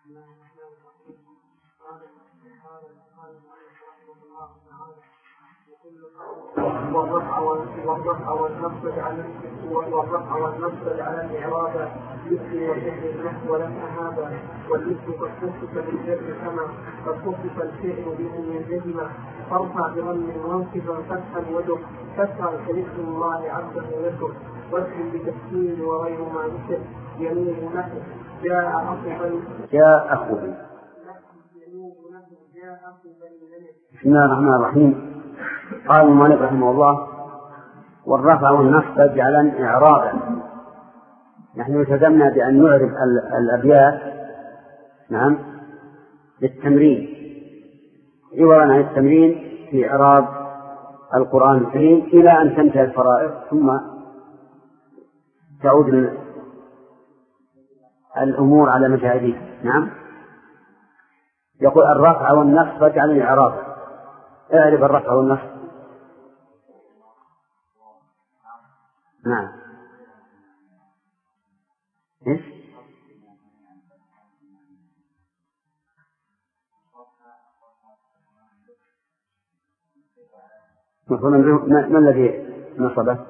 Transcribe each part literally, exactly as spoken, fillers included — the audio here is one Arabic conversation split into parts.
والرفع والرفع والنصب على والرفع والنصب على الإعراب مثل وفعل النحو ولم هذا والاسم قد خصص بالجر كما قد خصص الفعل بأن ينجزم فارفع بضم منصبا فتحا وجه فتحا كاسم الله عبده يذكر واسم بتسكين وغير ما ذكر يمين نحو جاء أخو جاء أخو بسم الله الرحمن الرحيم. قال المؤلف رحمه الله: والرفع والنصب جعلا إعرابا. نحن التزمنا بأن نعرف الأبيات نعم بالتمرين عوضا عن التمرين في إعراب القرآن الكريم إلى أن تنتهي الفرائض ثم تعود الأمور على مشاهدها. نعم. يقول: الرفع والنصب جعلا إعرابا. اعرف الرفع والنصب. نعم. إيش؟ ما الذي نصبه؟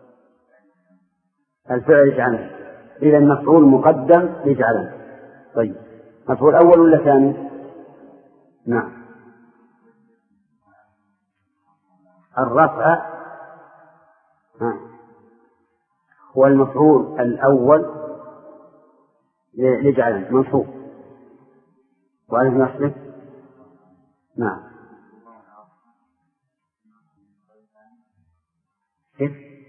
الفعل اجعله. إذا المفعول مقدم اجعله. طيب، مفعول أول ولا ثاني؟ نعم. الرفع هو المفعول الأول لجعله منصوب وعليه نصبه. نعم. كيف؟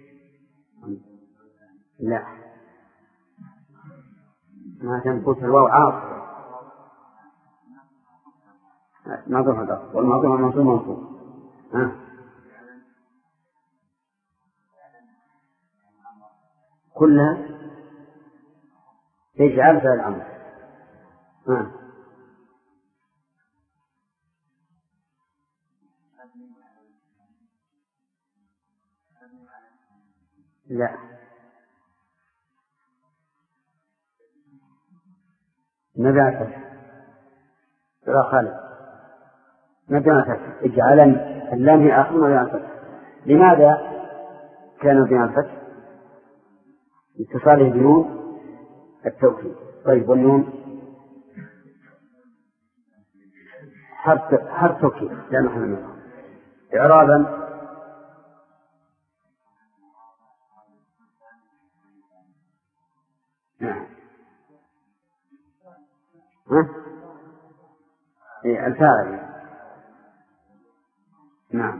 لا، ما تنقص الواو عاصر نظر هذا والموضوع منصوب منصوب. ها كلها تجعل فعل الأمر. ها لا، نبعث ترى خالد نبعث اجعلا اللام هي آخر نبعث. لماذا كان نبعث؟ اتصاله بنون التوكيد. طيب، والنون حرف حرف توكيد لا محل منه. إعرابا نعم. ها إيه الفاعل. نعم.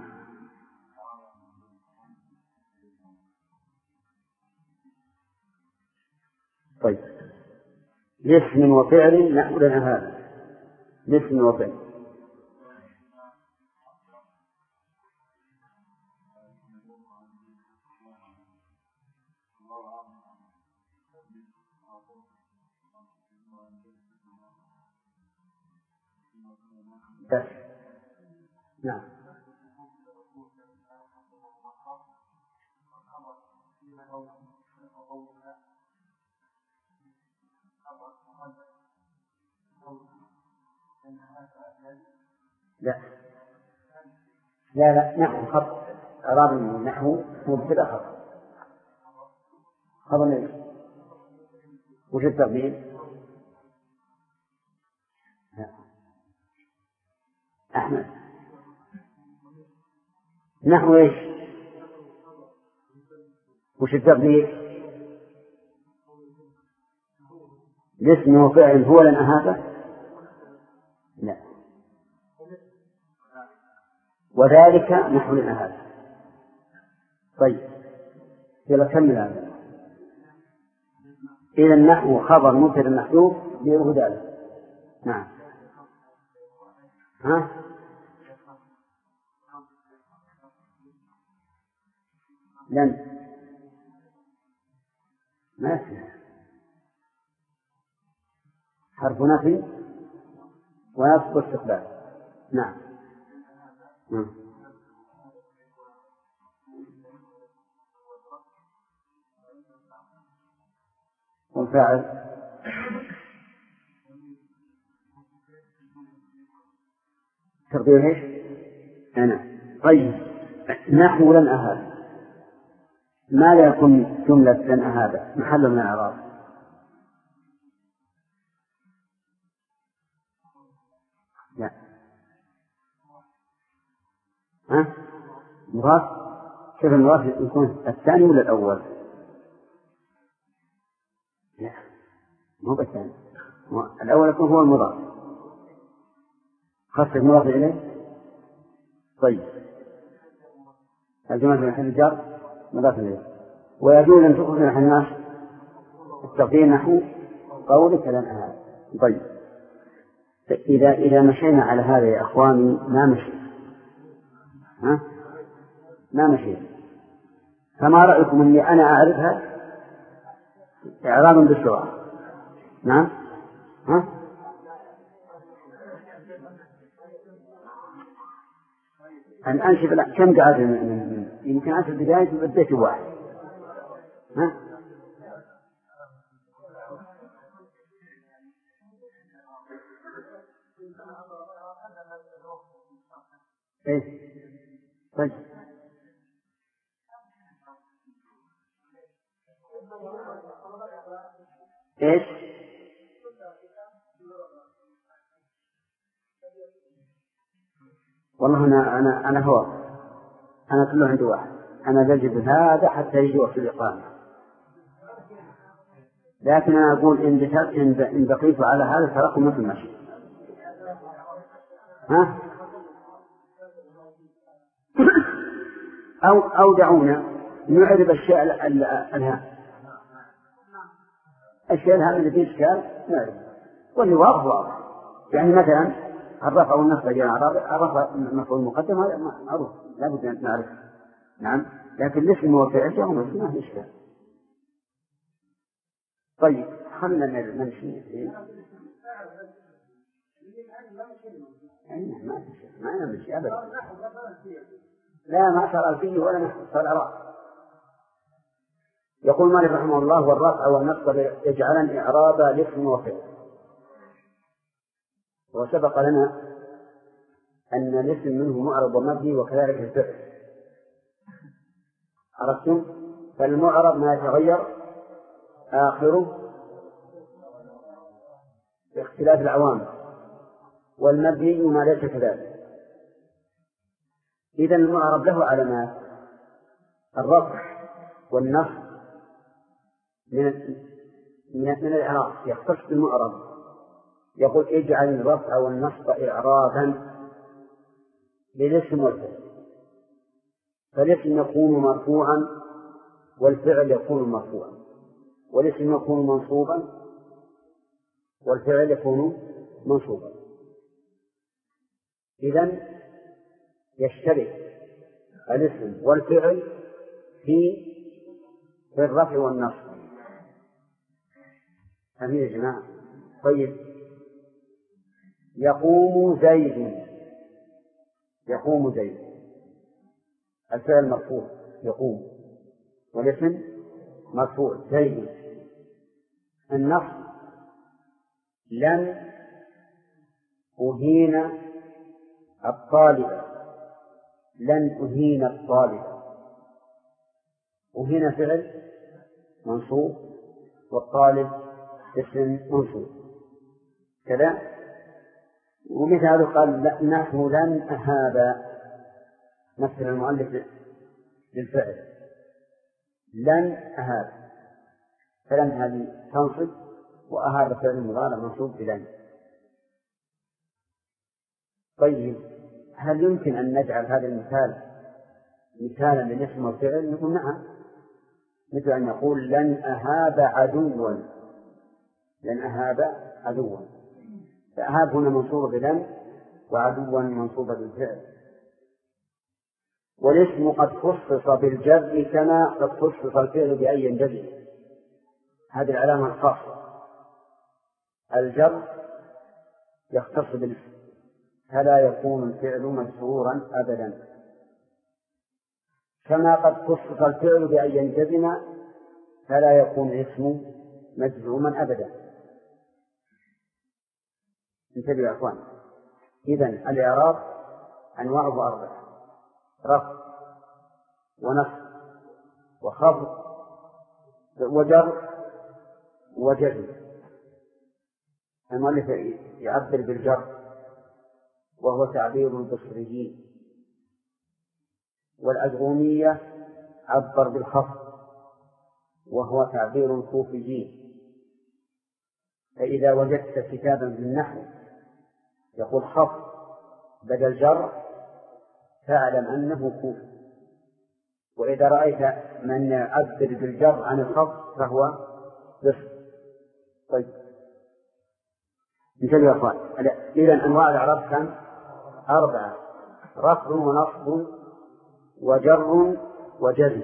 طيب، لاسم وفعل نحو لنا هذا. لاسم وفعل بس. نعم. لا لا لا نحو خط إعراب النحو مبتدأ خط خبر ليش؟ وش التقدير؟ أحمد نحو إيش؟ وش التقدير؟ الاسم وفعل هو لنا هذا؟ لا، وذلك نحو لنا هذا. طيب، يلا كمل هذا. إذا النحو خبر مبتدأ محذوف غيره ذلك. نعم. ها لن ما يصلح حرف نفي ونصب استقبال. نعم. نعم. والفاعل تقدير ايش؟ أنا. طيب نحو لن أهاب، ما لا يكون جملة لن أهاب محل من الإعراب؟ لا. ها؟ مضاف. كيف المضاف يكون الثاني ولا الأول؟ لا مو بالثاني، الأول يكون هو المضاف، خاصة المضاف إليه. طيب الجملة في محل الجر مضاف إليه. ويجوز أن تخرج من الناس التقدير نحو قولك لن أهاب. طيب إذا إذا مشينا على هذا يا أخواني ما مشي، ها؟ ما مشي. فما رأيكم أني أنا أعرفها إعرابا بالسرعة؟ نعم. ها؟ أن أنشف كم قاعد يمكن أنشف بداية بديت واحد. ها؟ إيه؟ طيب إيش؟ والله أنا أنا أنا هو أنا كله عندي واحد، أنا بجد هذا حتى يجي وقت الإقامة، لكن أنا أقول إن إن بقيت على هذا تراكم مثل ماشي. ها؟ أو أو دعونا نعرف الشيء الهام، الشيء الهام اللي فيه إشكال نعرف، واللي واضح واضح. يعني مثلا الرفع والنصب جاء الرفع مفعول مقدم هذا معروف لا بد أن نعرف. نعم. لكن الاسم والفعل جاء ما فيه إشكال. طيب خلنا نمشي. ما ما نمشي أبدا. لا ما صار فيه ولا نحن صار إعراب. يقول مالك رحمه الله والرفع والنصب يجعلن إعرابا لاسم وفعل. وسبق لنا أن الاسم منه معرب ومبني وكذلك الفعل. عرفتم؟ فالمعرب ما يتغير آخره باختلاف العوامل، والمبني ما ليس كذلك. إذن المعرب له علامات، الرفع والنصب من من من الإعراب يختص بالمعرب. يقول اجعل الرفع والنصب إعرابا للاسم والفعل، فالاسم يكون مرفوعا والفعل يكون مرفوعا، والاسم يكون منصوبا والفعل يكون منصوبا. إذن يشترك الاسم والفعل في في الرفع والنصب. أمين يا جماعة. طيب يقوم زيد، يقوم زيد الفعل مرفوع يقوم، والاسم مرفوع زيد. النصب لن أهين الطالب، لن أهين الطالب. أهين فعل منصوب والطالب اسم منصوب كذا. ومثال قال نحن لن أهاب، مثل المؤلف للفعل لن أهاب، فلن هذه تنصب وأهاب فعل مضارع منصوب بلن. طيب هل يمكن أن نجعل هذا المثال مثالا للاسم والفعل؟ نقول نعم، مثل أن يقول لن أهاب عدوا، لن أهاب عدوا، فأهاب هنا منصوب بلن وعدوا منصوب بالفعل. والاسم قد خصص بالجر كما قد خصص الفعل بأي ينجزم، هذه العلامة الخاصة. الجر يختص بالاسم فلا يكون الفعل مجرورا أبدا، كما قد خصص الفعل بأن ينجزم فلا يكون الاسم مجزوما أبدا. انتبهوا يا أخوان. إذن الإعراب أنواعه أربعة: رفع ونصب وخفض وجر وجزم. المؤلف يعبر بالجر وهو تعبير البصريين، والأجرومية عبر بالخفض وهو تعبير الكوفيين. فإذا وجدت كتابا بالنحو يقول خفض بدل جر فاعلم أنه كوفي، وإذا رأيت من يعبر بالجر عن الخفض فهو بصر. طيب انتبه يا أخوان، إذن أنواع الإعراب كم؟ أربعة: رفع ونصب وجر وجزم.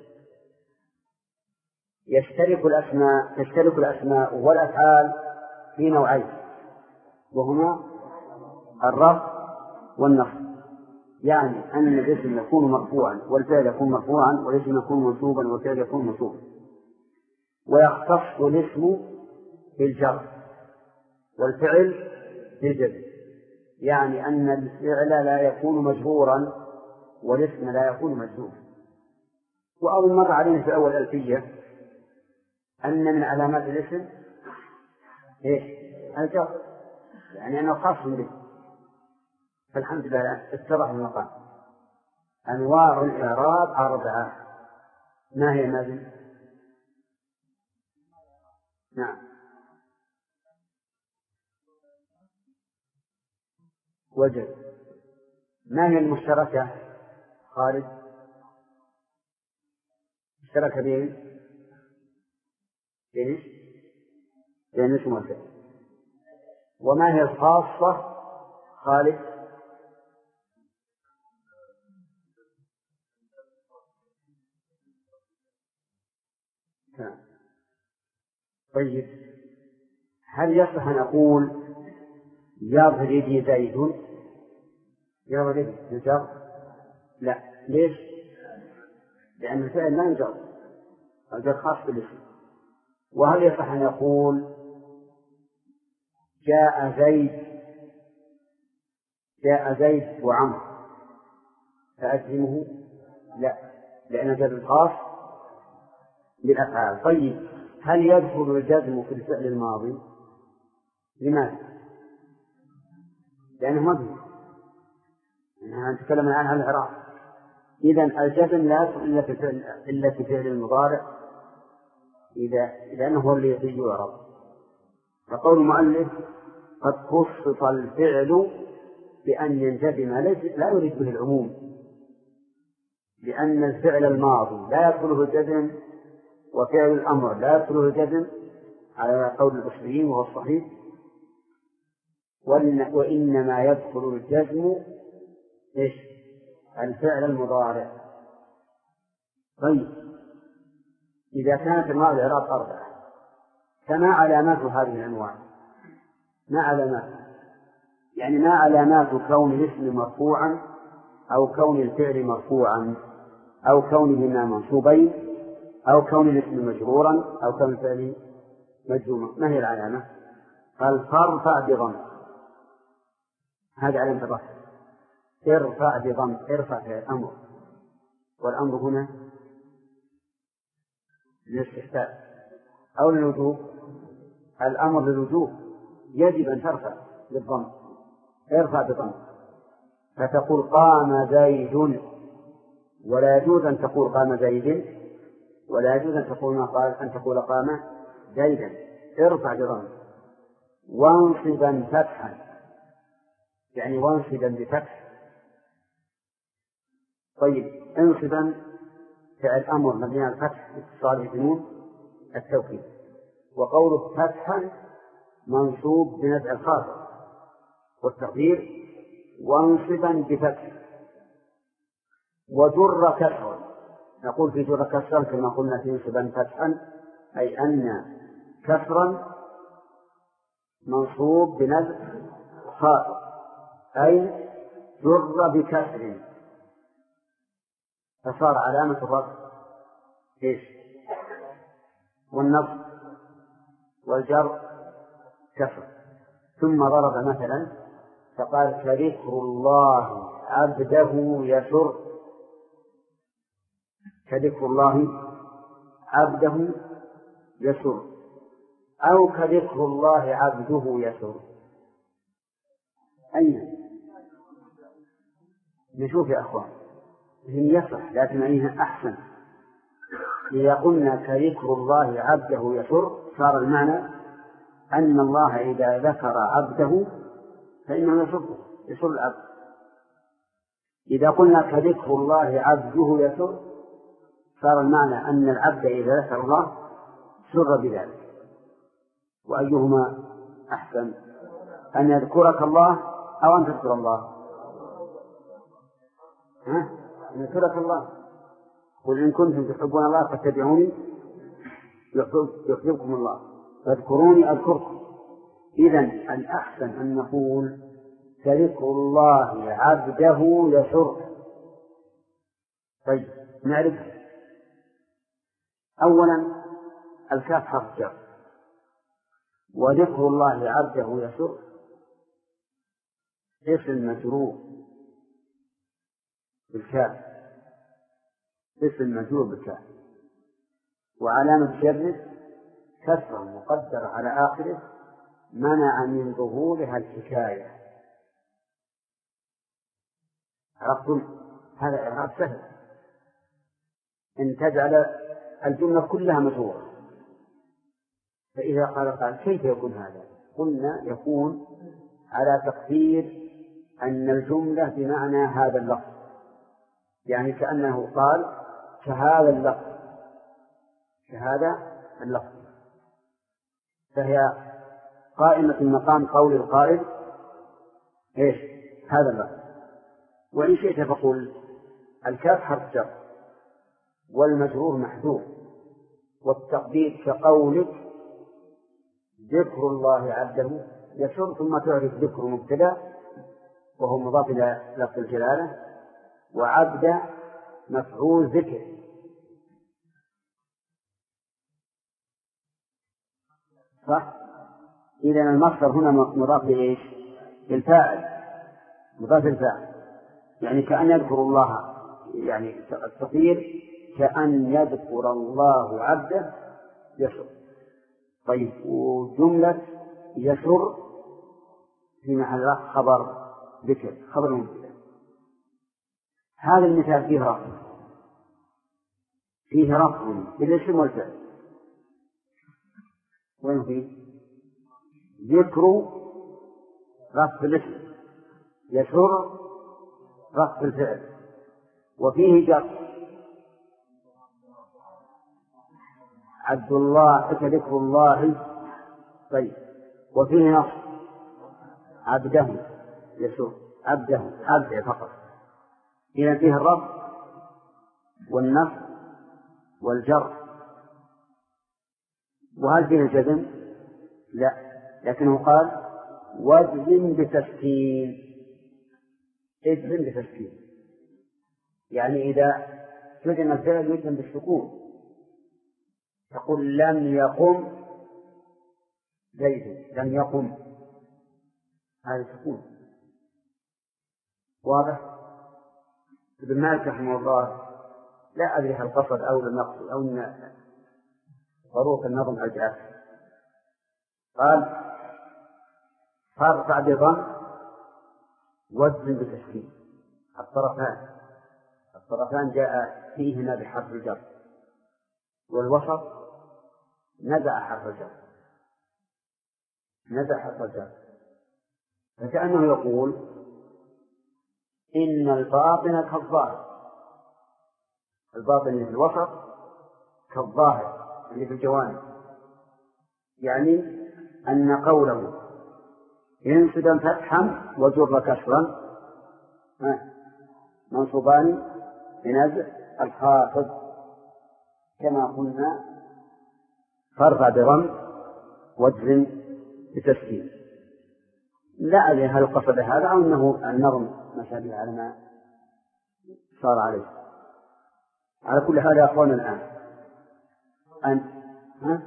يشترك الأسماء تشترك الأسماء والأفعال في نوعين، وهما الرفع والنصب، يعني أن الاسم يكون مرفوعا والفعل يكون مرفوعا، والاسم يكون منصوبا والفعل يكون منصوبا. ويختص الاسم بالجر والفعل بالجزم، يعني أن الفعل لا يكون مجرورا والاسم لا يكون مجزوما. وأول مرة علينا في أول ألفية أن من علامات الاسم إيش؟ الجر، يعني أنه خاص به. فالحمد لله اتضح المقام. أنواع الإعراب أربعة. ما هي ماذا؟ نعم. وجه. ما هي المشتركة خالد؟ اشترك بين بين بين اسم والفعل. وما هي الخاصة خالد؟ طيب، هل يصح أن أقول يضرب زيد؟ يضرب يجر؟ لا. ليش؟ لأن الفعل لا يجر، الجر خاص بالاسم. وهل يصح أن يقول جاء زيد جاء زيد وعمر فأجزمه؟ لا، لأن الجر خاص بالأفعال. طيب، هل يدخل الجزم في الفعل الماضي؟ لماذا؟ لأنه مبني، نتكلم الآن عن الإعراب. إذن الجزم لا يدخل إلا في فعل إلا في فعل المضارع إذا لأنه هو الذي يعرب. فقول المؤلف قد خصص الفعل بأن ينجزم لا يريد به العموم، لأن الفعل الماضي لا يدخله الجزم وفعل الأمر لا يدخله الجزم على قول البصريين وهو الصحيح، وإنما يدخل الجزم إيش؟ الفعل المضارع. طيب، إذا كانت أنواع الإعراب أربعة فما علامات هذه الأنواع؟ ما علامات؟ يعني ما علامات كون الاسم مرفوعا أو كون الفعل مرفوعا أو كونهما منصوبين أو كون الاسم مجرورا أو كون الفعل مجزوما؟ ما هي العلامة؟ قال فارفع بضم، هذا علامة الرفع. ارفع بضم، ارفع في الأمر، والأمر هنا للاستحباب أو للوجوب؟ الأمر للوجوب، يجب أن ترفع بالضم، ارفع بضم. فتقول قام زيد، ولا يجوز أن تقول قام زيد، ولا يجوز أن تقول ما قال أن تقول قام زيدا، ارفع بضم. وانصبا فتحا، يعني وانصبا بفتح. طيب، انصبا فعل أمر مبني على الفتح اتصال بنون التوكيد، وقوله فتحا منصوب بنزع الخافض، والتقدير وانصبا بفتح. وجر كسرا، نقول في جر كسرا كما قلنا في انصبا فتحا، أي أن كسرا منصوب بنزع خافض، أي جر بكسر فصار علامة الرفع إيش؟ والنصب والجر كسر. ثم ضرب مثلا فقال كذكر الله عبده يسر كذكر الله عبده يسر أو كذكر الله عبده يسر. أين نشوف يا أخوان هي يصح لكن أيها أحسن. إذا قلنا كذكر الله عبده يسر صار المعنى أن الله إذا ذكر عبده فإنه يسره يسر العبد. إذا قلنا كذكر الله عبده يسر صار المعنى أن العبد إذا ذكر الله سر بذلك. وأيهما أحسن أن يذكرك الله أو أن تذكر الله؟ ها؟ أن يذكرك الله. قل إن كنتم تحبون الله فاتبعوني يحببكم الله فاذكروني أذكركم. إذن الأحسن أن نقول كذكر الله عبده يسر. طيب نعرف أولا الكاف حرف جر وذكر الله عبده يسر اسم مجرور بالكاف اسم مجرور بالكاف وعلامة جره كسرة مقدرة على آخره منع من ظهورها الحكاية. عرفتم هذا إعراب سهل أن تجعل الجملة كلها مجرورة. فإذا قال قال كيف يكون هذا؟ قلنا يكون على تقدير أن الجملة بمعنى هذا اللفظ، يعني كأنه قال كهذا اللفظ كهذا اللفظ فهي قائمة مقام قول القائل إيش هذا اللفظ. وإن شئت فقل الكاف حرف جر والمجرور محذوف والتقدير كقولك ذكر الله عبده يسر ثم تعرف ذكر مبتدأ وهو مضاف إلى لفظ الجلالة وعبد مفعول ذكر. صح؟ إذن المصدر هنا مضاف لإيش؟ للفاعل مضاف الفاعل يعني كأن يذكر الله يعني التقدير كأن يذكر الله عبده يسر. طيب وجملة يسر في محل خبر ذكر خبر مبتدأ. هذا المثال فيه رفض فيه رفض بالاسم والفعل. وين فيه ذكر رفض الاسم يسر رفض الفعل وفيه جر عبد الله كذكر الله. طيب وفيه نص عبده يسر عبده عبده فقط. إذا فيه الرفض والنص والجر. وهل فيه الجزم؟ لا لكنه قال واجزم بتسكين اجزم بتسكين يعني إذا جزم الفعل يجزم بالسكون تقول لم يقم زيد لم يقم هذا سكون واضح. ابن مالك رحمه الله لا أدري هل قصد أو لم يقصد أو أن ظروف النظم أجعل قال فارفع بضم وزن بتسكين. الطرفان الطرفان جاء فيهما بحرف الجر والوسط نزع حرف الجر نزع حرف الجر فكأنه يقول إن الباطن كالظاهر الباطن اللي في الوسط كالظاهر اللي في الجوانب يعني أن قوله ينسب فتحا وجر كسرا منصوبان بنزع الخافض كما قلنا فارفع بضم واجزم بتسكين. لا أدري هل قصد هذا أو أنه النظم مشابه على ما صار عليه. على كل حال يا أخوانا الآن أن ها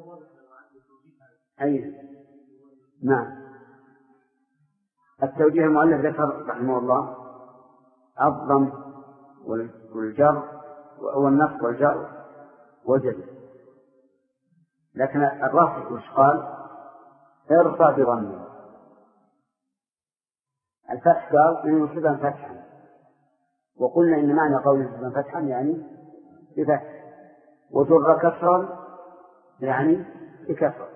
أي نعم التوجيه المؤلف ذكر رحمه الله الضم والجر والنصب والجر والجزم. لكن الرفع وش قال؟ ارفع بضمه. الفتح قال إن يصيبها فتحا، وقلنا إن معنى قول يصيبها فتحا يعني بفتح، وجر كسرا يعني بكسر،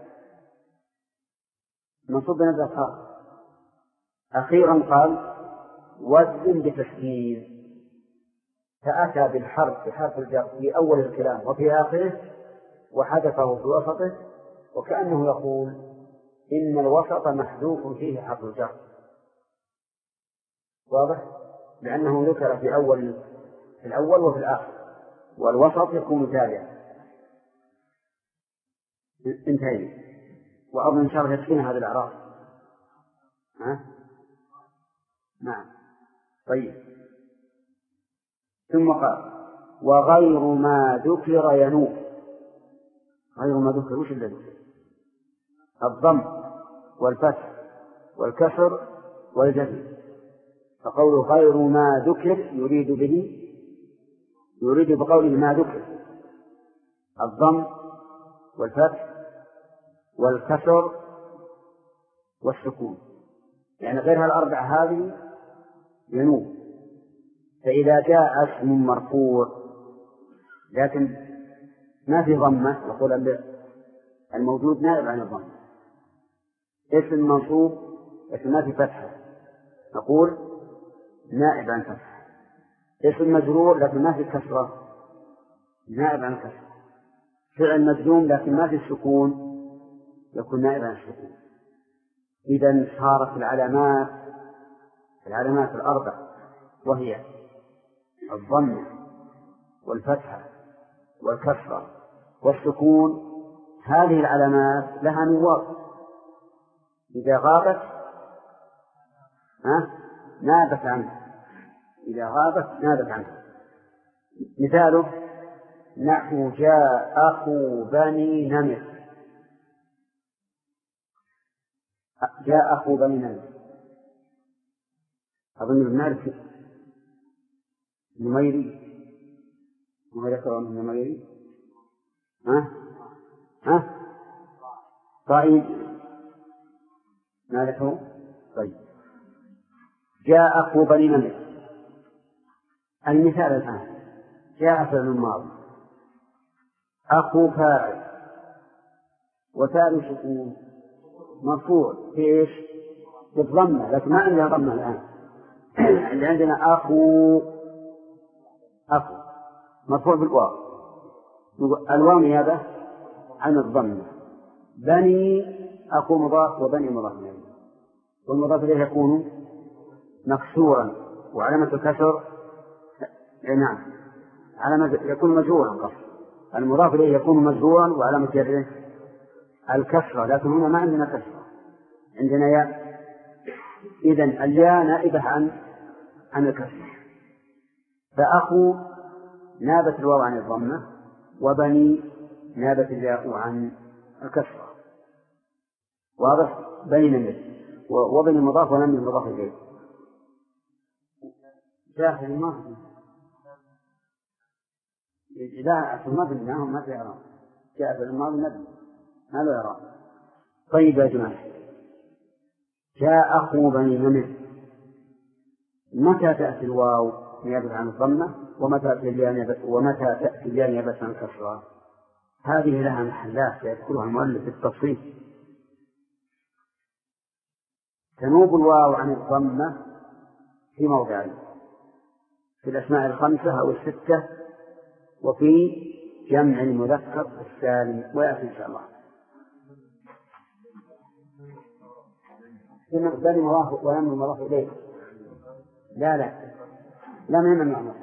منصوب بنزل خاص. أخيرا قال وزن بتسكين، فأتى بالحرف بحرف الجر في أول الكلام وفي آخره وحذفه في وسطه، وكأنه يقول إن الوسط محذوف فيه حرف الجر. واضح؟ لأنه ذكر في أول في الأول وفي الآخر، والوسط يكون تابعا. انتهينا. وأظن إن شاء الله يكفينا هذا الإعراب. ها؟ نعم. طيب. ثم قال وغير ما ذكر ينوب. غير ما ذكر وش الذي ذكر؟ الضم والفتح والكسر والجزم. فقوله غير ما ذكر يريد به يريد بقوله ما ذكر الضم والفتح والكسر والسكون، يعني غيرها الأربعة هذه ينوب. فإذا جاء اسم مرفوع لكن ما في ضمة يقول الموجود نائب عن الضمة، اسم منصوب لكن ما في فتحة نقول نائب عن فتحة، اسم مجرور لكن ما في كسرة نائب عن كسرة، فعل مجزوم لكن ما في السكون يكون نائب عن السكون. إذا صارت العلامات العلامات الأربع وهي الضم والفتحة والكسرة والسكون، هذه العلامات لها نواب، إذا غابت ها نابت عنه، إذا غابت نابت عنه. مثاله نحو جاء أخو بني نمر. جاء أخو بني نمر أظن بنعرف نميري ما ذكر عنه نميري. ها ها طيب ما ذكروا. طيب جاء أخو بني نمر. المثال الآن جاء فعل الماضي أخو فاعل وتاء سكون مرفوع في إيش؟ بالضمة، لكن ما عندنا ضمة الآن. اللي عندنا أخو أخو مرفوع بالواو، الواو نيابة عن الضمة. بني أخو مضاف وبني مضاف إليه، والمضاف إليه يكون مكسورا وعلامة الكسر نعم علامة يكون مجرورا قصد. المضاف إليه يكون مجرورا وعلامة جره الكسرة، لكن هنا ما عندنا كسرة، عندنا ياء. إذن الياء نائبة عن عن الكسرة، فأخو نابت الواو عن الضمة، وبني نابت الياء عن الكسرة. واضح؟ بني نمر وبني مضاف ونمر مضاف إليه. جاء الماضي إذا في الماضي منهم ما في إعراب، جاء في الماضي نبي ما له إعراب. طيب يا جماعة جاء أخو بني نمر، متى تأتي الواو نيابة عن الضمة ومتى تأتي الياء ومتى تأتي الياء نيابة عن الكسرة؟ هذه لها محلات يذكرها المؤلف بالتفصيل. تنوب الواو عن الضمة في موضعين، في الأسماء الخمسة أو الستة، وفي جمع المذكر السالم، ويأتي إن شاء الله. بني مضاف ونمر مضاف إليه لا لا لا من من معنى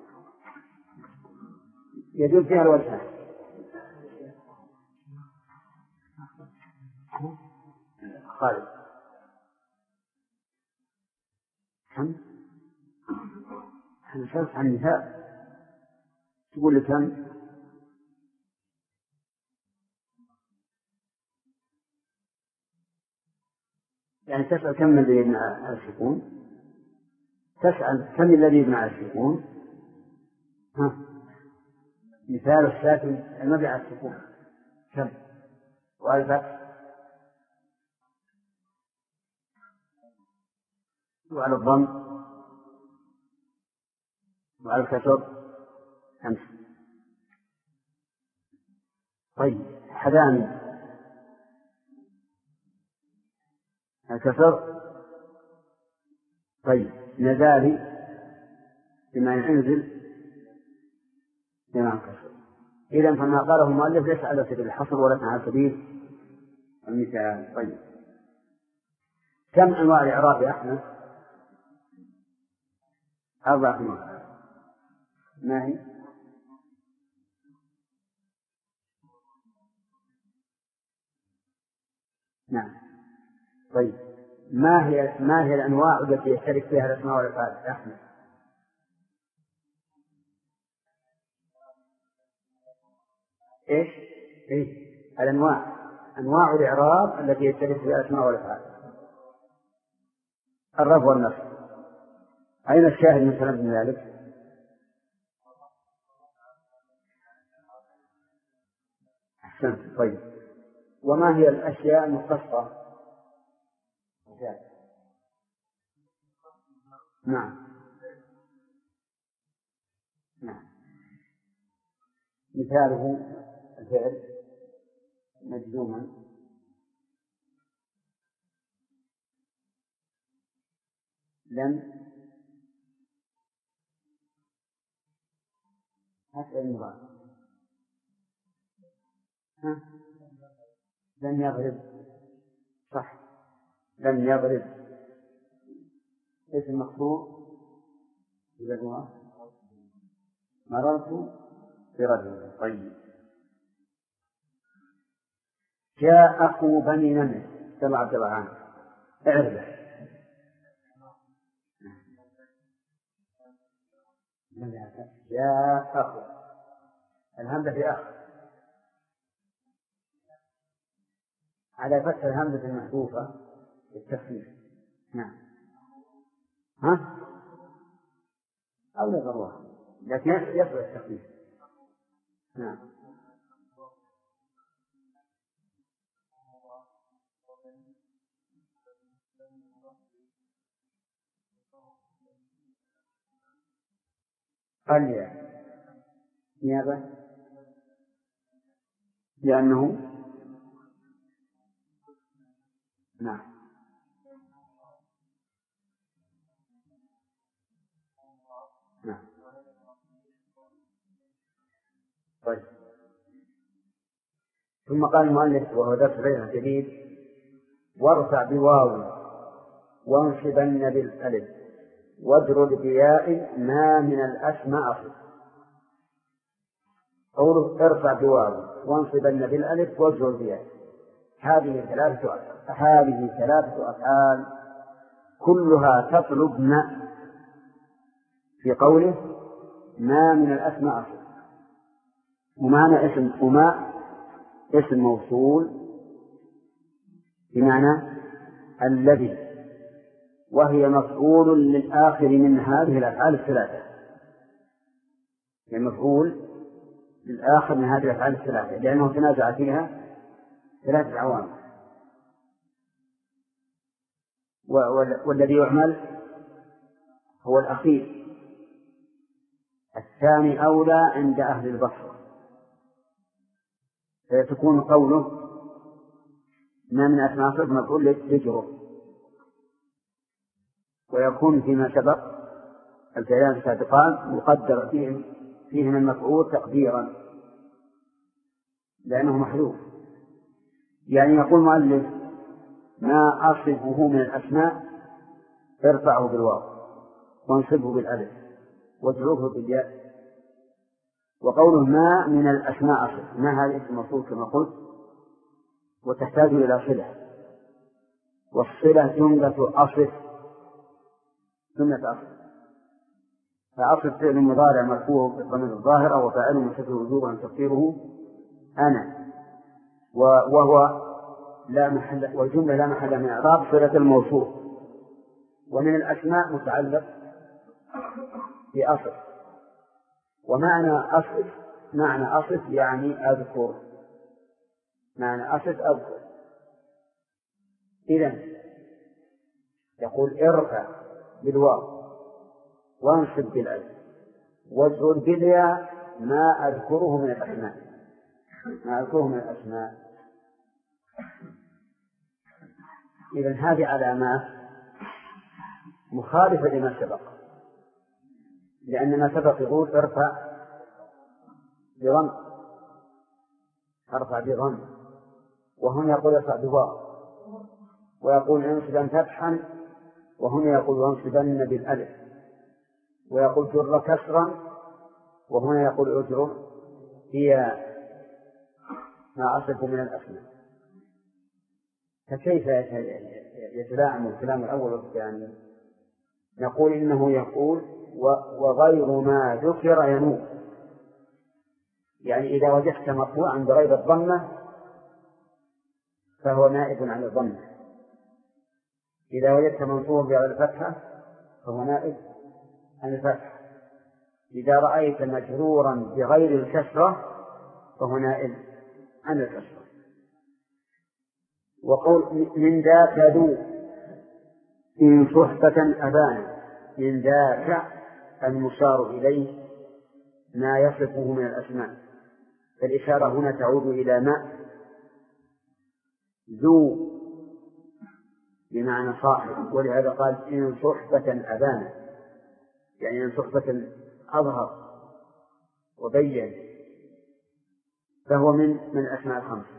يجوز فيها الوجهان. خالد كم نسألت عن النساء تقول لي كم؟ يعني تسأل كم من السكون؟ تسأل كم الذي مع السكون؟ ها مثال الساكن المبني على السكون كم؟ والفتح وعلى الضم وعلى الكسر خمس. طيب حدان الكسر. طيب نزالي بما ينزل بما الكسر. إذن فما قاله المؤلف ليس على سبيل الحصر ولكن على سبيل المثال. طيب كم أنواع الإعراب يا أحمد؟ أربع أنواع. ما هي؟ نعم. طيب ما هي ما هي الأنواع التي يشترك فيها الأسماء والأفعال يا أحمد؟ إيش؟ إيه؟ الأنواع أنواع الإعراب التي يشترك فيها الأسماء والأفعال. الرفع والنصب. أين الشاهد من كلام من ذلك؟ أحسنت. طيب وما هي الأشياء المختصة؟ نعم نعم. مثاله الفعل مجزوما لم أسأل المراد لم يضرب. صح لم يضرب اسم مقصور إذا مررت برجل. طيب جاء أخو بني نمر كما عبد الله عنه اعرف جاء أخو الهمزة في أخ على فتح الهمزة المحذوفة للتخفيف. نعم. ها أو لضروها لكن يصل التخفيف. نعم. قال نيابة لأنه نعم نعم. طيب ثم قال المؤلف وهو درس بينه جديد وارفع بواو وانصبن بالألف واجرد بياء ما من الأسماء أصل. قوله ارفع بواو وانصبن بالألف واجرد بياء هذه ثلاثة هذه ثلاثة أفعال كلها تطلب ما في قوله ما من الأسماء أصل. ومعنى اسم وما اسم موصول بمعنى الذي وهي مفعول للآخر من هذه الأفعال الثلاثة. يعني مفعول للآخر من هذه الأفعال الثلاثة لأنه تنازع فيها ثلاثة عوامل. والذي يعمل هو الأخير الثاني أولى عند أهل البصرة فيتكون قوله ما من أسماء صفة مفعول لجره ويكون فيما سبق الفعلان السابقان يقدر فيهم فيهما المفعول تقديرا لأنه محذوف. يعني يقول المؤلف ما أصفه من الأسماء ارفعه بالواو وانصبه بالألف واجعله بالياء. وقوله ما من الأسماء أصف ما هذا اسم موصول كما قلت وتحتاج إلى صلة والصلة جملة أصف جملة أصف. فأصف فعل مضارع مرفوع بالضمير الظاهر أو فاعل مستتر وجوبا تقديره أنا وهو لا محل والجملة لا محل من إعراب صلة الموصول. ومن الأسماء متعلق بأصف. ومعنى أصف معنى أصف يعني أذكر، معنى أصف أذكر. إذن يقول ارفع بالواو وانصب بالألف واجرر بالياء ما أذكره من الأسماء، ما أذكره من الأسماء. إذن هذه علامات مخالفة لما سبق، لأن ما سبق يقول ارفع بضم، ارفع بضم، وهنا يقول ارفع بواو، ويقول انصبا فتحا، وهنا يقول وانصبن بالألف، ويقول جر كسرا، وهنا يقول اجر هي ما أصف من الأسماء. فكيف يتلاعب الكلام الأول والثاني؟ نقول إنه يقول وغير ما ذكر ينوب، يعني إذا وجدت مرفوعا بغير الضمة فهو نائب عن الضمة، إذا وجدت منصوبا بغير الفتحة فهو نائب عن الفتحة، إذا رأيت مجرورا بغير الكسرة فهو نائب عن الكسرة. وقول من ذاك ذو إن صحبة أبان، من ذاك المشار إليه ما يصفه من الأسماء، فالإشارة هنا تعود إلى ما، ذو بمعنى صاحب، ولهذا قال إن صحبة أبان، يعني إن صحبة أظهر وبين، فهو من من الأسماء الخمسة.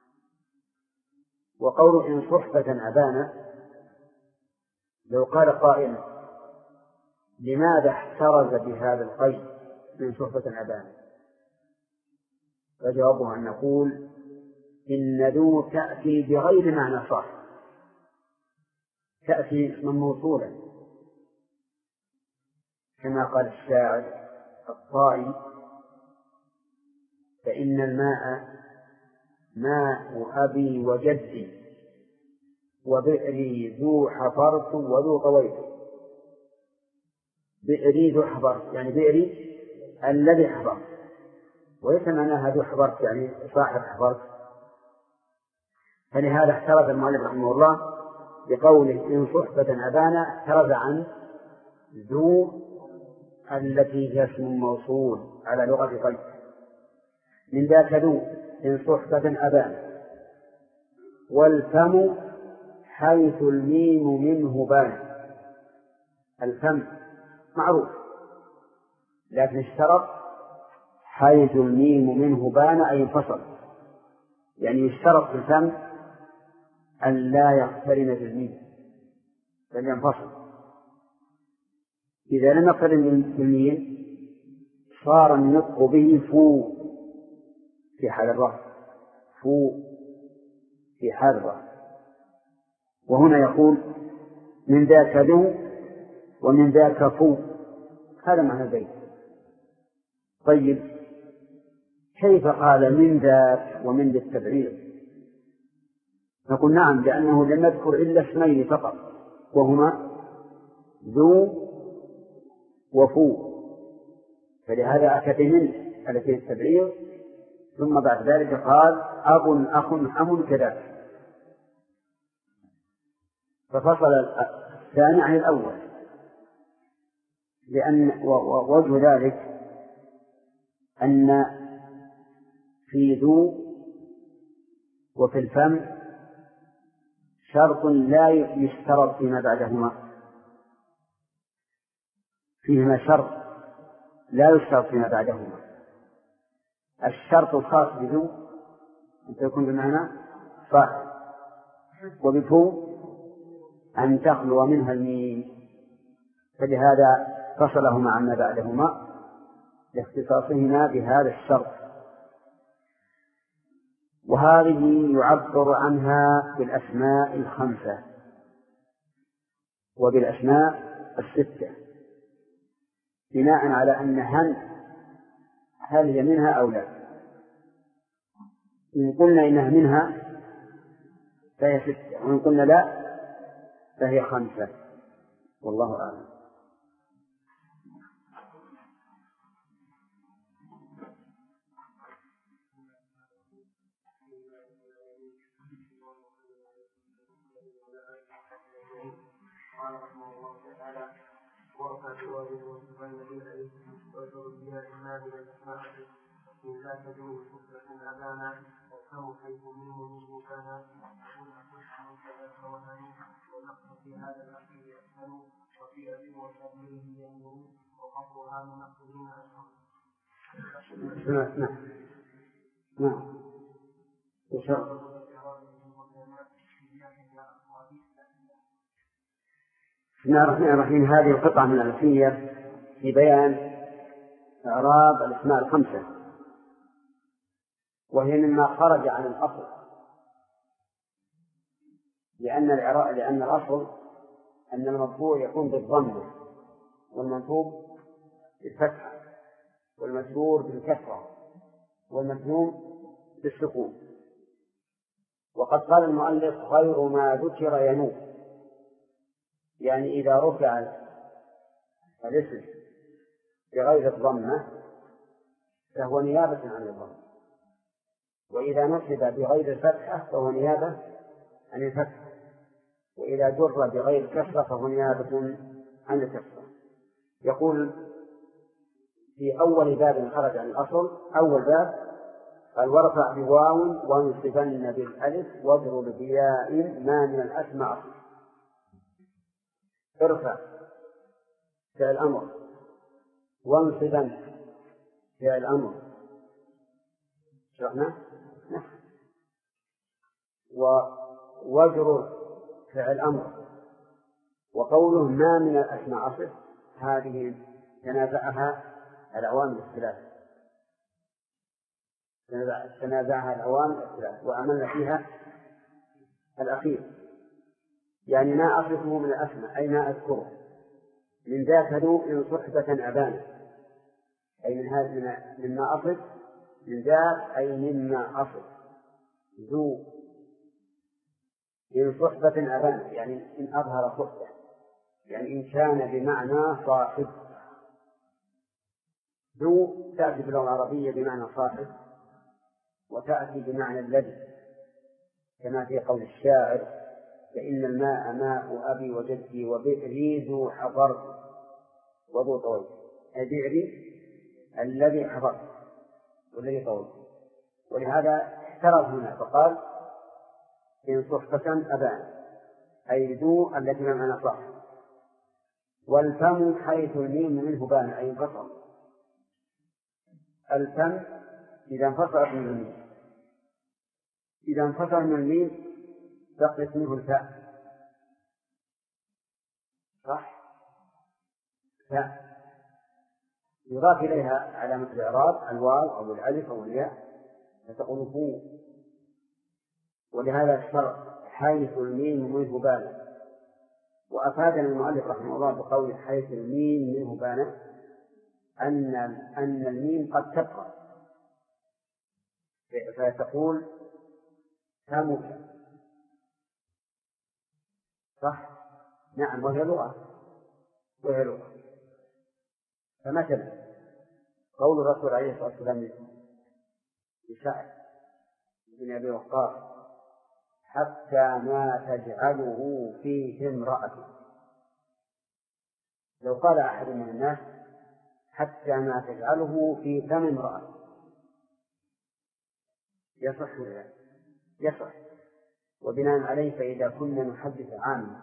وقول إن صحبة أبان، لو قال قائل لماذا احترز بهذا القيد من صحبة أبان، فجوابه أن نقول إن ذو تأتي بغير معنى صاحب، تأتي اسما موصولا، كما قال الشاعر الطائي فإن الماء ماء أبي وجدي وبئري ذو حفرت وذو طويت. بئري ذو حفرت يعني بئري الذي حفرت، وليس معناها ذو حفرت يعني صاحب حفرت. فلهذا احترز المؤلف رحمه الله بقوله إن صحبة أبانا، احترز عن ذو التي هي اسم موصول على لغة غير. من ذاك ذو إن صحبة أبانا، والفم حيث الميم منه بان. الفم معروف، لكن اشترط حيث الميم منه بان أي انفصل، يعني يشترط في الفم أن لا يقترن بالميم بل ينفصل. إذا لم يقترن بالميم صار النطق به فو في حال الرفع، فو في حال الرفع. وهنا يقول من ذاك ذو ومن ذاك فو، هذا معنى البيت. طيب كيف قال من ذاك ومن للتبعير؟ نقول نعم، لأنه لم يذكر إلا اسمين فقط، وهما ذو وفو، فلهذا أتى بمن التي التبعير، ثم بعد ذلك قال أب أخ أم كذلك، ففصل الثاني عن الأول. لأن وجه ذلك أن في ذو وفي الفم شرط لا يشترط فيما بعدهما، فيهما شرط لا يشترط فيما بعدهما. الشرط الخاص بذو أن تكون بمعنى صاحب، وبفو أن تخلو منها الميم، فلهذا فصلهما عما بعدهما لاختصاصهما بهذا الشرط. وهذه يعبر عنها بالأسماء الخمسة وبالأسماء الستة بناء على أن هل هل هي منها أو لا. إن قلنا إنها منها فهي ستة، وإن قلنا لا فهي خمسة، والله أعلم. قال رحمه الله تعالى: ورفع جواب وسبحان الذي ويدور بها الإمام الأسماء من لا تدور كفرة أبانا وكم حيث منه منه كان يقول أكل من كذا وهني ونقص في هذا الأخير أسهل وفي أبي وشابه ينمو وقصرها من نقصهن أسهل. نعم نعم وشرط. بسم الله الرحمن الرحيم. هذه القطعة من الألفية في بيان إعراب الأسماء الخمسة، وهي مما خرج عن الأصل، لأن الإعراب لأن الأصل أن المرفوع يكون بالضمة والمنصوب بالفتحة والمجرور بالكسرة والمجزوم بالسكون. وقد قال المؤلف: غير ما ذكر ينوب، يعني إذا رفع الاسم بغير الضمة فهو نيابة عن الضمة، وإذا نصب بغير الفتحة فهو نيابة عن الفتحة، وإذا جر بغير الكسرة فهو نيابة عن الكسرة. يقول في أول باب خرج عن الأصل، أول باب قال: ورفع بواو وانصبن بالألف واضرب بياء ما من الأسماء أصل. ارفع فعل الأمر، وانصبن فعل الأمر، شرحنا، واجرر فعل الأمر. وقوله ما من الأسماء أصل هذه تنازعها العوامل الثلاث، تنازعها العوامل الثلاث وأمل فيها الأخير، يعني ما أصفه من الأسماء أي ما أذكره من ذاك ذو إن صحبة أبانا، أي من هذا مما أصف من ذاك أي مما أصف ذو إن صحبة أبانا، يعني إن أظهر صحبة، يعني إن كان بمعنى صاحب. ذو تأتي باللغة العربية بمعنى صاحب، وتأتي بمعنى الذي، كما في قول الشاعر: فإن الماء ماء أبي وجدي وبئري ذو حضر وذو طويل. أي بئري الذي حضر والذي طويل. ولهذا احترز هنا فقال: إن صحبة أبان، أي ذو التي بمعنى صاحب. والفم حيث الميم منه بان، أي انفصل. الفم إذا انفصلت من الميم، إذا انفصل من الميم بقيت منه الفاء، صح؟ فاء يضاف إليها علامة الإعراب الواو أو الألف أو الياء فتقول فو. ولهذا الشرع حيث الميم منه بان. وأفادنا المؤلف رحمه الله بقول حيث الميم منه بان أن أن الميم قد تبقى، فتقول ثمك، صح؟ نعم، وهي لغة وهي لغة. فمثلا قول الرسول عليه الصلاة والسلام لسعد بن أبي وقاص: حتى ما تجعله في امرأتك. لو قال أحد من الناس: حتى ما تجعله في فم امرأتك، يصح ولا يصح؟ وبناء عليه فإذا كنا نحدث عامة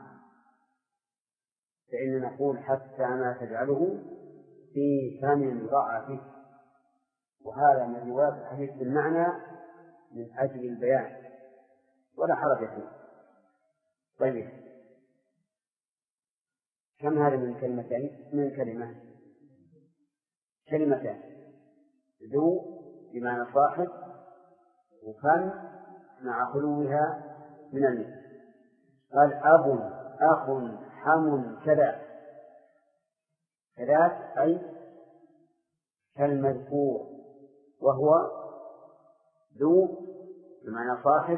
فإننا نقول: حتى ما تجعله في فم امرأتك. وهذا من رواية الحديث بالمعنى من أجل البيان ولا حرج فيه. طيب، كم هذا من كلمتين؟ من كلمة كلمتان: ذو بمعنى صاحب، وفم مع خلوها من الميم. قال: أب أخ حم كذا. كذاك أي كالمذكور، وهو ذو بمعنى صاحب،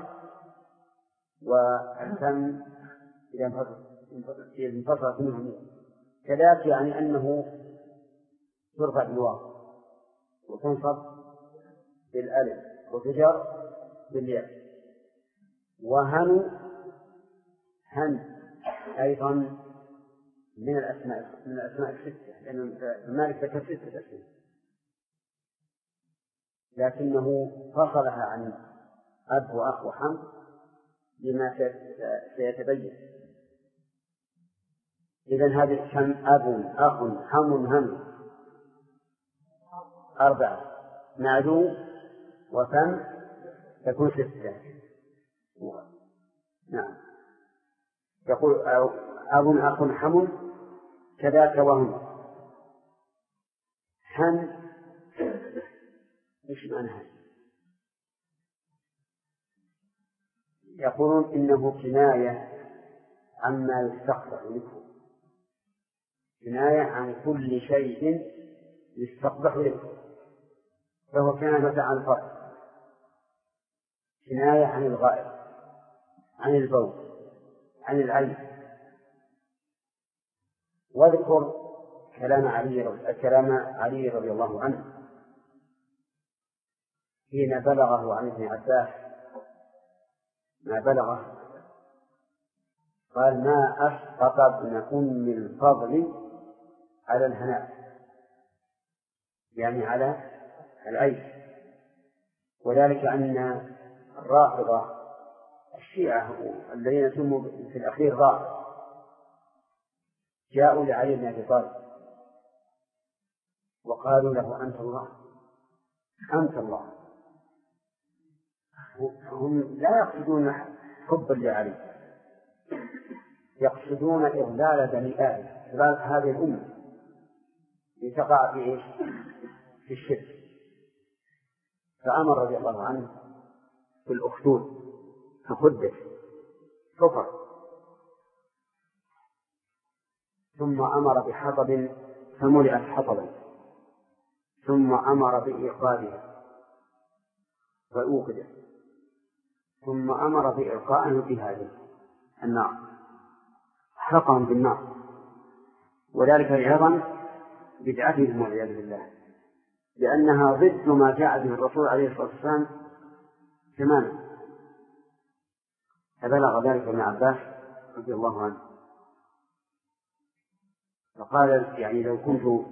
والفم إذا انفصلت منه ميم. كذاك يعني أنه ترفع بالواو وتنصب بالألف وتجر بالياء. وهن هن أيضا من الأسماء من الأسماء الستة، لأن مالك ذكر ستة أسماء، لكنه فصلها عن أب وأخ وحم بما سيتبين. إذن هذه كم؟ أب أخ حم هم، أربعة، معدو وفم تكون ستة. نعم. يقول أب أخ حم كذاك وهم. هم إيش معناها؟ يقولون إنه كناية عما يستقبح منه، كناية عن كل شيء يستقبح منه، فهو كناية عن الفرد، كناية عن الغائب، عن البول، عن العين. واذكر كلام علي كلام علي رضي الله عنه حين بلغه عن ابن عباس ما بلغه، قال: ما أسقط ابن أم الفضل على الهناء، يعني على العيش. وذلك أن الرافضة الشيعة الذين سموا في الأخير رافضة جاءوا لعلي بن أبي طالب وقالوا له: أنت الله، أنت الله. هم لا يقصدون حبا لعلي، يقصدون إضلال بني آدم، إضلال هذه الأمة لتقع في إيش؟ في الشرك. فأمر رضي الله عنه بالأخدود فخدت كفر، ثم أمر بحطب فملئت حطبا، ثم أمر بإيقادها فأوقدت، ثم أمر بإلقائه في هذه النار، حرقهم بالنار. وذلك لعظم بدعتهم والعياذ بالله، لأنها ضد ما جاء به الرسول عليه الصلاة والسلام تماما. فبلغ ذلك ابن عباس رضي الله عنه فقال: يعني لو كنت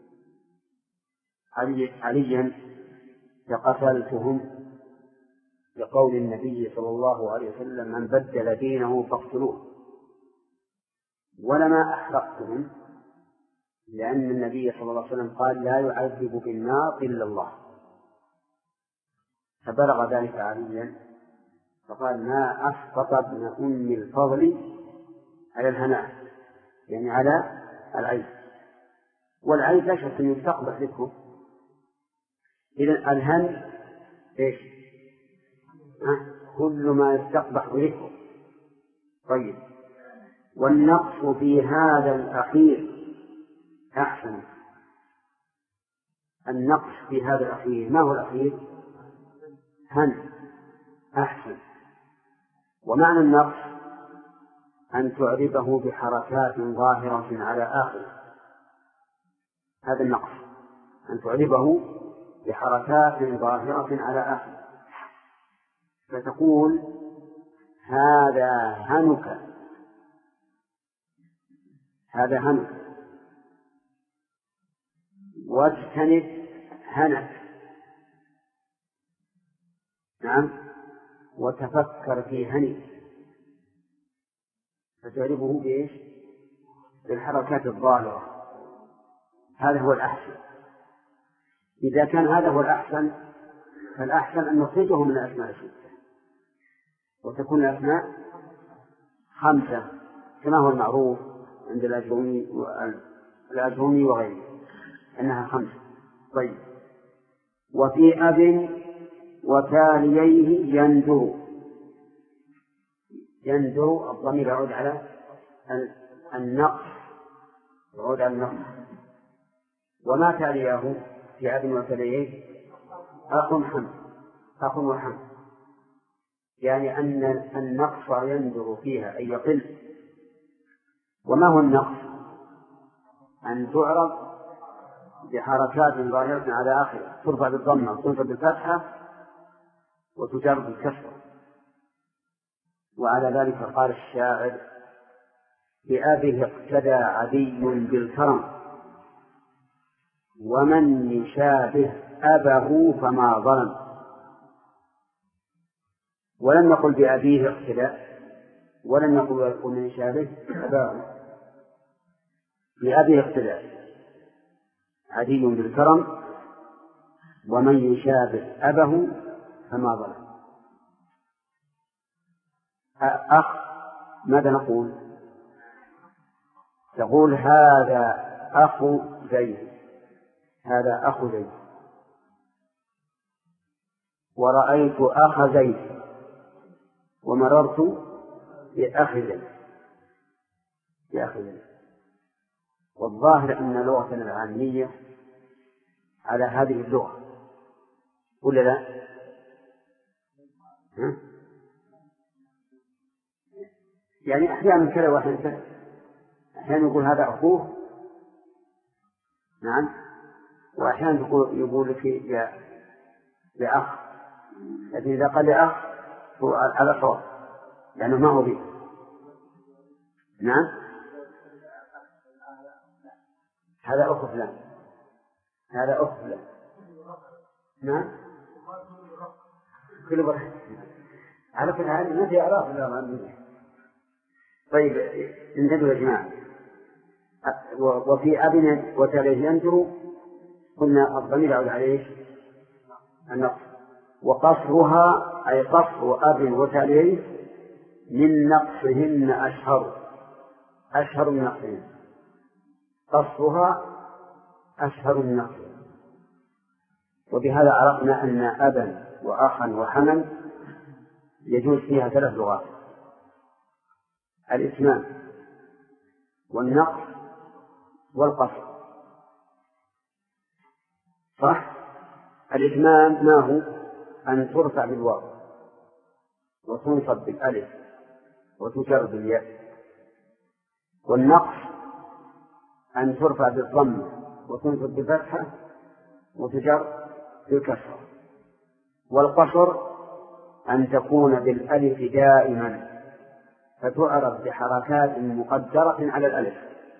علي عليا لقتلتهم لقول النبي صلى الله عليه وسلم: من بدل دينه فاقتلوه، ولما أحرقتهم، لأن النبي صلى الله عليه وسلم قال: لا يعذب بالنار إلا الله. فبلغ ذلك عليا فقال: ما أسقط ابن أم الفضل على الهناء، يعني على العين. والعين لا شك أن يستقبح ذكره. إذن الهن إيش؟ أه؟ كل ما يستقبح ذكره. طيب، والنقص في هذا الأخير أحسن. النقص في هذا الأخير، ما هو الأخير؟ هن، أحسن. ومعنى النقص أن تعربه بحركات ظاهرة على آخره، هذا النقص، أن تعربه بحركات ظاهرة على آخره، فتقول: هذا هنك، هذا هنك، واجتنب هنك. نعم. وتفكر في هنك، فتعرفه بإيش؟ بالحركات الظاهرة. هذا هو الأحسن. إذا كان هذا هو الأحسن، فالأحسن أن نخرجه من الأسماء الستة وتكون الأسماء خمسة كما هو المعروف عند الأجرومي والأجرومي وغيره أنها خمسة. طيب، وفي أب وتاليه يندر، يندر الضمير يعود على النقص، يعود على النقص. وما تاليه في أب وتاليه أخ حم، أخ وحم، يعني أن النقص يندر فيها أي يقل. وما هو النقص؟ أن تعرض بحركات ظاهرة على آخر، ترفع بالضمة وتنصب بالفتحة وتجر بالكسرة. وعلى ذلك قال الشاعر: بأبيه اقتدى عدي بالكرم ومن يشابه أبه فما ظلم. ولم نقل بأبيه اقتدى، ولم نقل ومن يشابه أباه، بأبيه اقتدى عدي بالكرم ومن يشابه أبه فما ظلم. أخ ماذا نقول؟ تقول هذا أخ زيد، هذا أخ زيد، ورأيت أخ زيد ومررت بأخ زيد بأخ زيد. والظاهر أن لغتنا العامية على هذه اللغة ولا لا؟ ها؟ يعني أحيانا كذا واحد كذا، أحيانا يقول هذا أخوه، نعم، وأحيانا يقول يقول لك يا يا أخ، لكن إذا قال يا أخ هو على صواب لأنه ما هو به. نعم، هذا أخ فلان، هذا أخ فلان. نعم، كل واحد على كل حال ما في أعراف إلا ما. طيب انتبهوا يا جماعة. وفي أب وتاليه ينظر قلنا الضمير يعود عليه النقص، وقصرها أي قصر أب وتاليه من نقصهن أشهر، أشهر من نقصهن، قصرها أشهر من نقصهن. وبهذا عرفنا أن أبا وأخا وحما يجوز فيها ثلاث لغات: الإتمام والنقص والقصر. صح؟ الإتمام ما هو؟ أن ترفع بالواو وتنصب بالألف وتجر بالياء. والنقص أن ترفع بالضم وتنصب بالفتحة وتجر بالكسرة. والقصر أن تكون بالألف دائما فتعرف بحركات مقدرة على الألف.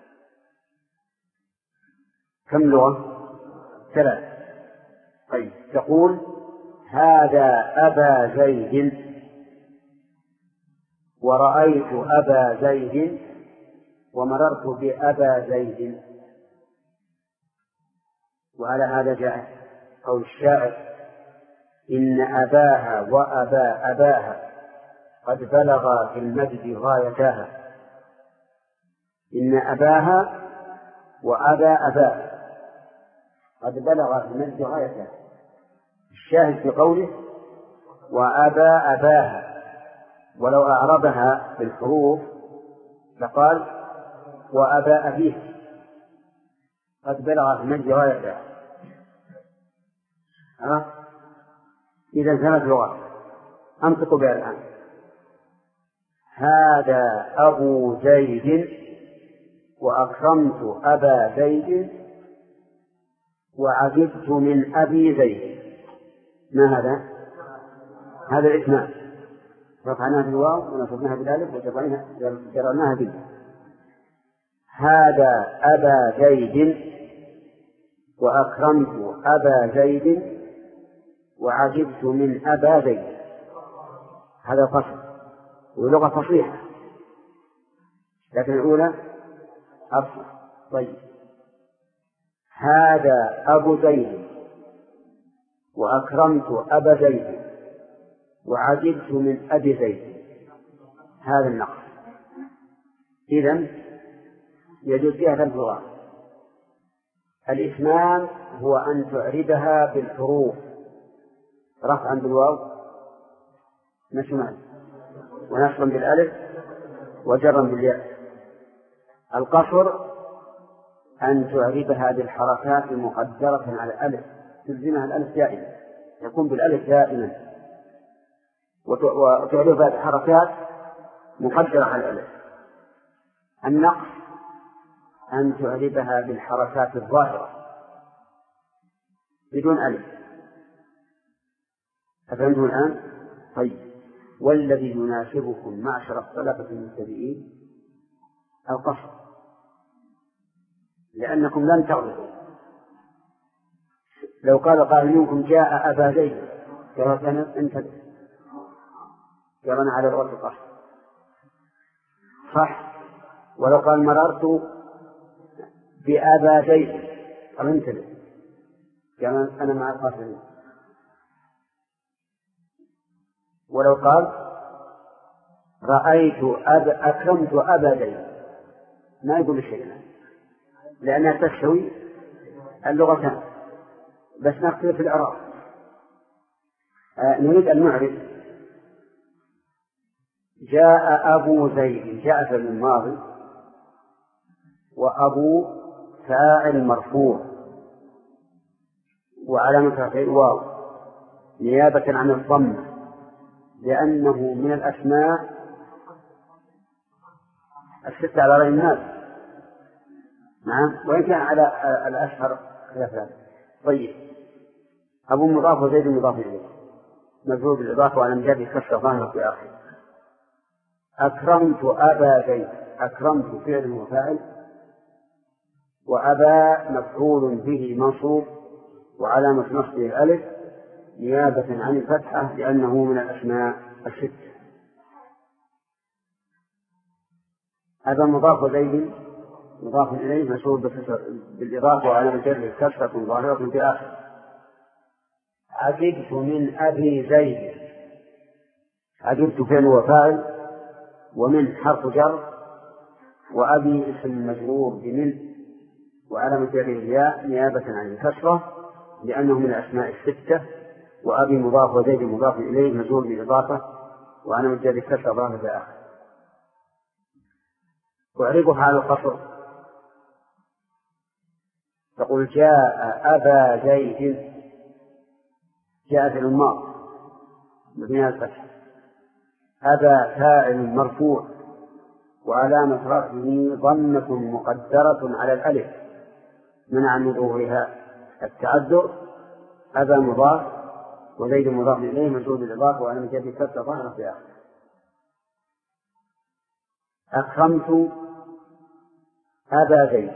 كم لغة؟ ثلاث. طيب تقول هذا أبا زيد ورأيت أبا زيد ومررت بأبا زيد. وعلى هذا جاء قول الشاعر: إن أباها وأبا أباها قد بلغا في المجد غايتاها. إن أباها وأبا أباها قد بلغا في المجد غايتاها. الشاهد في قوله وأبا أباها، ولو أعربها بالحروف لقال وأبا أبيه قد بلغ في المجد غايتها. أه؟ إذا ثلاث لغات أنطقوا بها الآن: هذا أبو زيد وأكرمت أبا زيد وعجبت من أبي زيد. ما هذا؟ هذا الإتمام، رفعناها بالواو ونصبناها بالألف وجررناها بالياء. هذا أبا زيد وأكرمت أبا زيد وعجبت من أبا زيد. هذا فصل ولغة فصيحة، لكن الأولى أفصح. طيب هذا أبو زيد وأكرمت أبا زيد وعجبت من أبي زيد. هذا النقص. إذن يجوز فيها ثلاث لغات: الإتمام هو أن تعربها بالحروف رفعا بالواو نشمال ونصبا بالألف وجرا بالياء. القصر أن تعربها بالحركات المقدرة على الألف، تلزمها الألف دائما، يكون بالألف دائما وتعربها بحركات مقدرة على الألف. النقص أن تعربها بالحركات الظاهرة بدون ألف. أفهمتم الآن؟ طيب والذي يناسبكم معشر الطلبة المبتدئين القصر، لأنكم لن تغلبوا. لو قال قائل منكم جاء أبا زيد قال انتبه قال أنا على رؤوس القصر صح. ولو قال مررت بأبا زيد قال انتبه قال أنا مع القاصرين. ولو قال رأيت أب أكرمت أبا زيد ما يقول شيئا، لأنها تستوي اللغتان، بس نختلف في الإعراب. آه نريد أن نعرف جاء أبو زيد، جاء في الماضي، وأبو فاعل مرفوع وعلامة رفعه الواو نيابة عن الضم، لأنه من الأسماء الستة على رأي الناس. نعم، وإن كان على الأشهر خلاف ذلك. طيب، أبو مضاف وزيد مضاف إليه مجرور بالإضافة وعلى مجرد كسر ظاهرة في آخر. أكرمت أبا زيد، أكرمت فعل وفاعل، وأبا مفعول به منصوب وعلامة نصبه الألف نيابة عن الفتحة لأنه من الأسماء الستة. أبا مضاف وزيد مضاف إليه مشهور بالإضافة وعلامة جره كسرة ظاهرة في آخر. عجبت من أبي زيد، عجبت فعل وفاعل ومن حرف جر، وأبي اسم مجرور بمن وعلامة جره الياء نيابة عن الكسرة لأنه من الأسماء الستة. وأبي مضاف وزيد مضاف إليه مجرور بالإضافة وعلامة جره الكسرة ظاهرة في آخر. وأعربها على القصر، تقول جاء أبا زيد، جاء في الماضي مبني على الفتح، أبا فاعل مرفوع وعلامة رفعه ضمة مقدرة على الألف منع من ظهورها التعذر. أبا مضاف وزيد مضاف إليه مجرور بالإضافة وعلامة جره الكسرة ظاهرة في آخر. أكرمت أبا زيد،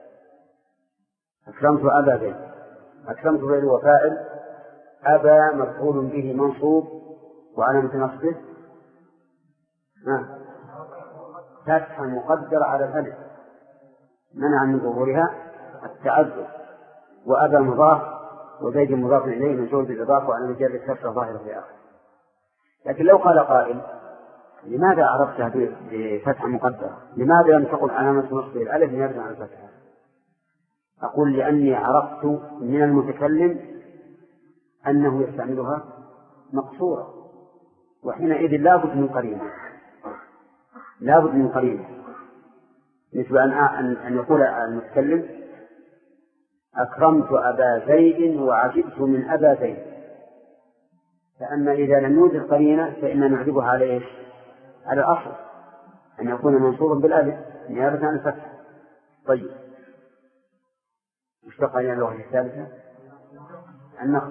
أكرمت أبا زيد، أكرمت فعل وفاعل، أبا مفعول به منصوب وعلامة نصبه فتحة مقدرة على الألف منع من ظهورها التعذر. وأبا مضاف وزيد مضاف إليه مجرور بالإضافة وعلامة جره الكسرة ظاهرة في آخر. لكن لو قال قائل لماذا عرفتها بفتحة مقدرة؟ لماذا لم تقل علامة نصبه الألف نيابة عن الفتحة؟ أقول لأني عرفت من المتكلم أنه يستعملها مقصورة، وحينئذ لا بد من قرينة، لا بد من قرينة، مثل أن أن يقول المتكلم أكرمت أبا زيد وعجبت من أبا زيد. فأما إذا لم يوجد قرينة فإننا نعربها على إيش؟ على الأصل أن يكون منصوبا بالألف نيابة عن الفتح. طيب، وش بقى اللغة الثالثة؟ النقص،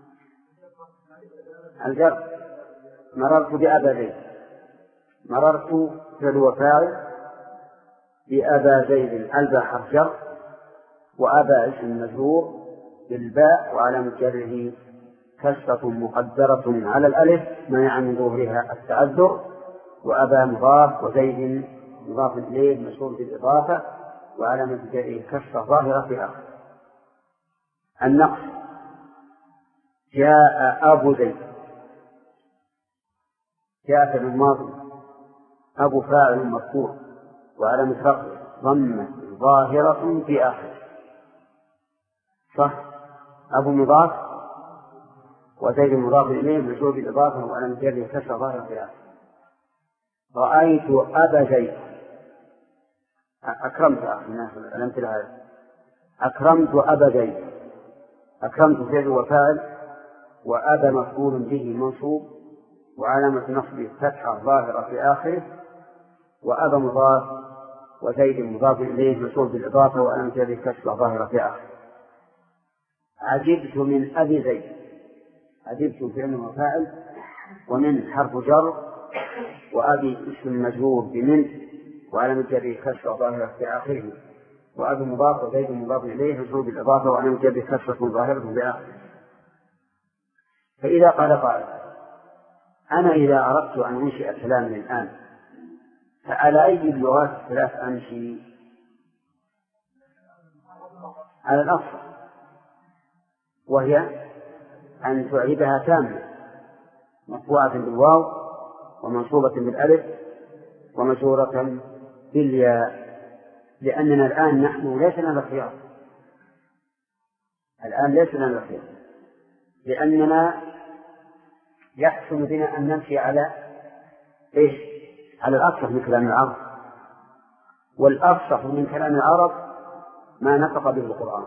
الجر. مررت بأبا زيد، مررت فعل وفاعل، بأبا زيد الباء حرف جر، وأبا اسم مجرور بالباء وعلامة جره كسرة مقدرة على الألف منع من ظهورها التعذر. وأبا مضاف وزيد مضاف إليه مشهور بالإضافة وعلامة جره كسرة ظاهرة في آخر. النقص، جاء أبو زيد، جاء في الماضي، أبو فاعل مرفوع وعلامة رفعه ضمة ظاهرة في آخر صح. أبو مضاف وزيد مضاف إليه مجرور بالإضافة وعلامة جره كسرة ظاهرة في آخر. رأيت أبا زيد، أكرمت الأمثلة هذه، أكرمت أبا زيد، أكرمت فعل وفاعل وأبا مفعول به منصوب وعلامة نصبه فتحة ظاهرة في آخره. وأبا مضاف وزيد مضاف إليه مجرور بالإضافة وعلامة جره كسرة ظاهرة في آخره. عجبت من أبي زيد، عجبت فعل وفاعل ومن حرف جر وأبي اسم مجرور بمن وعلم الجر كسر ظاهرة في آخره، وأبي مضاف وزيد مضاف إليه مجرور بالإضافة، وعلم الجر كسرة ظاهرة بآخره. فإذا قال قائل أنا إذا أردت أن أنشئ كلاما الآن فعلى أي اللغات الثلاث أمشي؟ على الأصل، وهي أن تعيدها تامة مرفوعة بالواو ومنصوبة بالألف ومجرورة بالياء، لأننا الآن نحن ليس لنا الخيار، الآن ليس لنا الخيار، لأننا يحسن بنا أن نمشي على إيش؟ على الأفصح من كلام العرب، والأفصح من كلام العرب ما نطق به القرآن.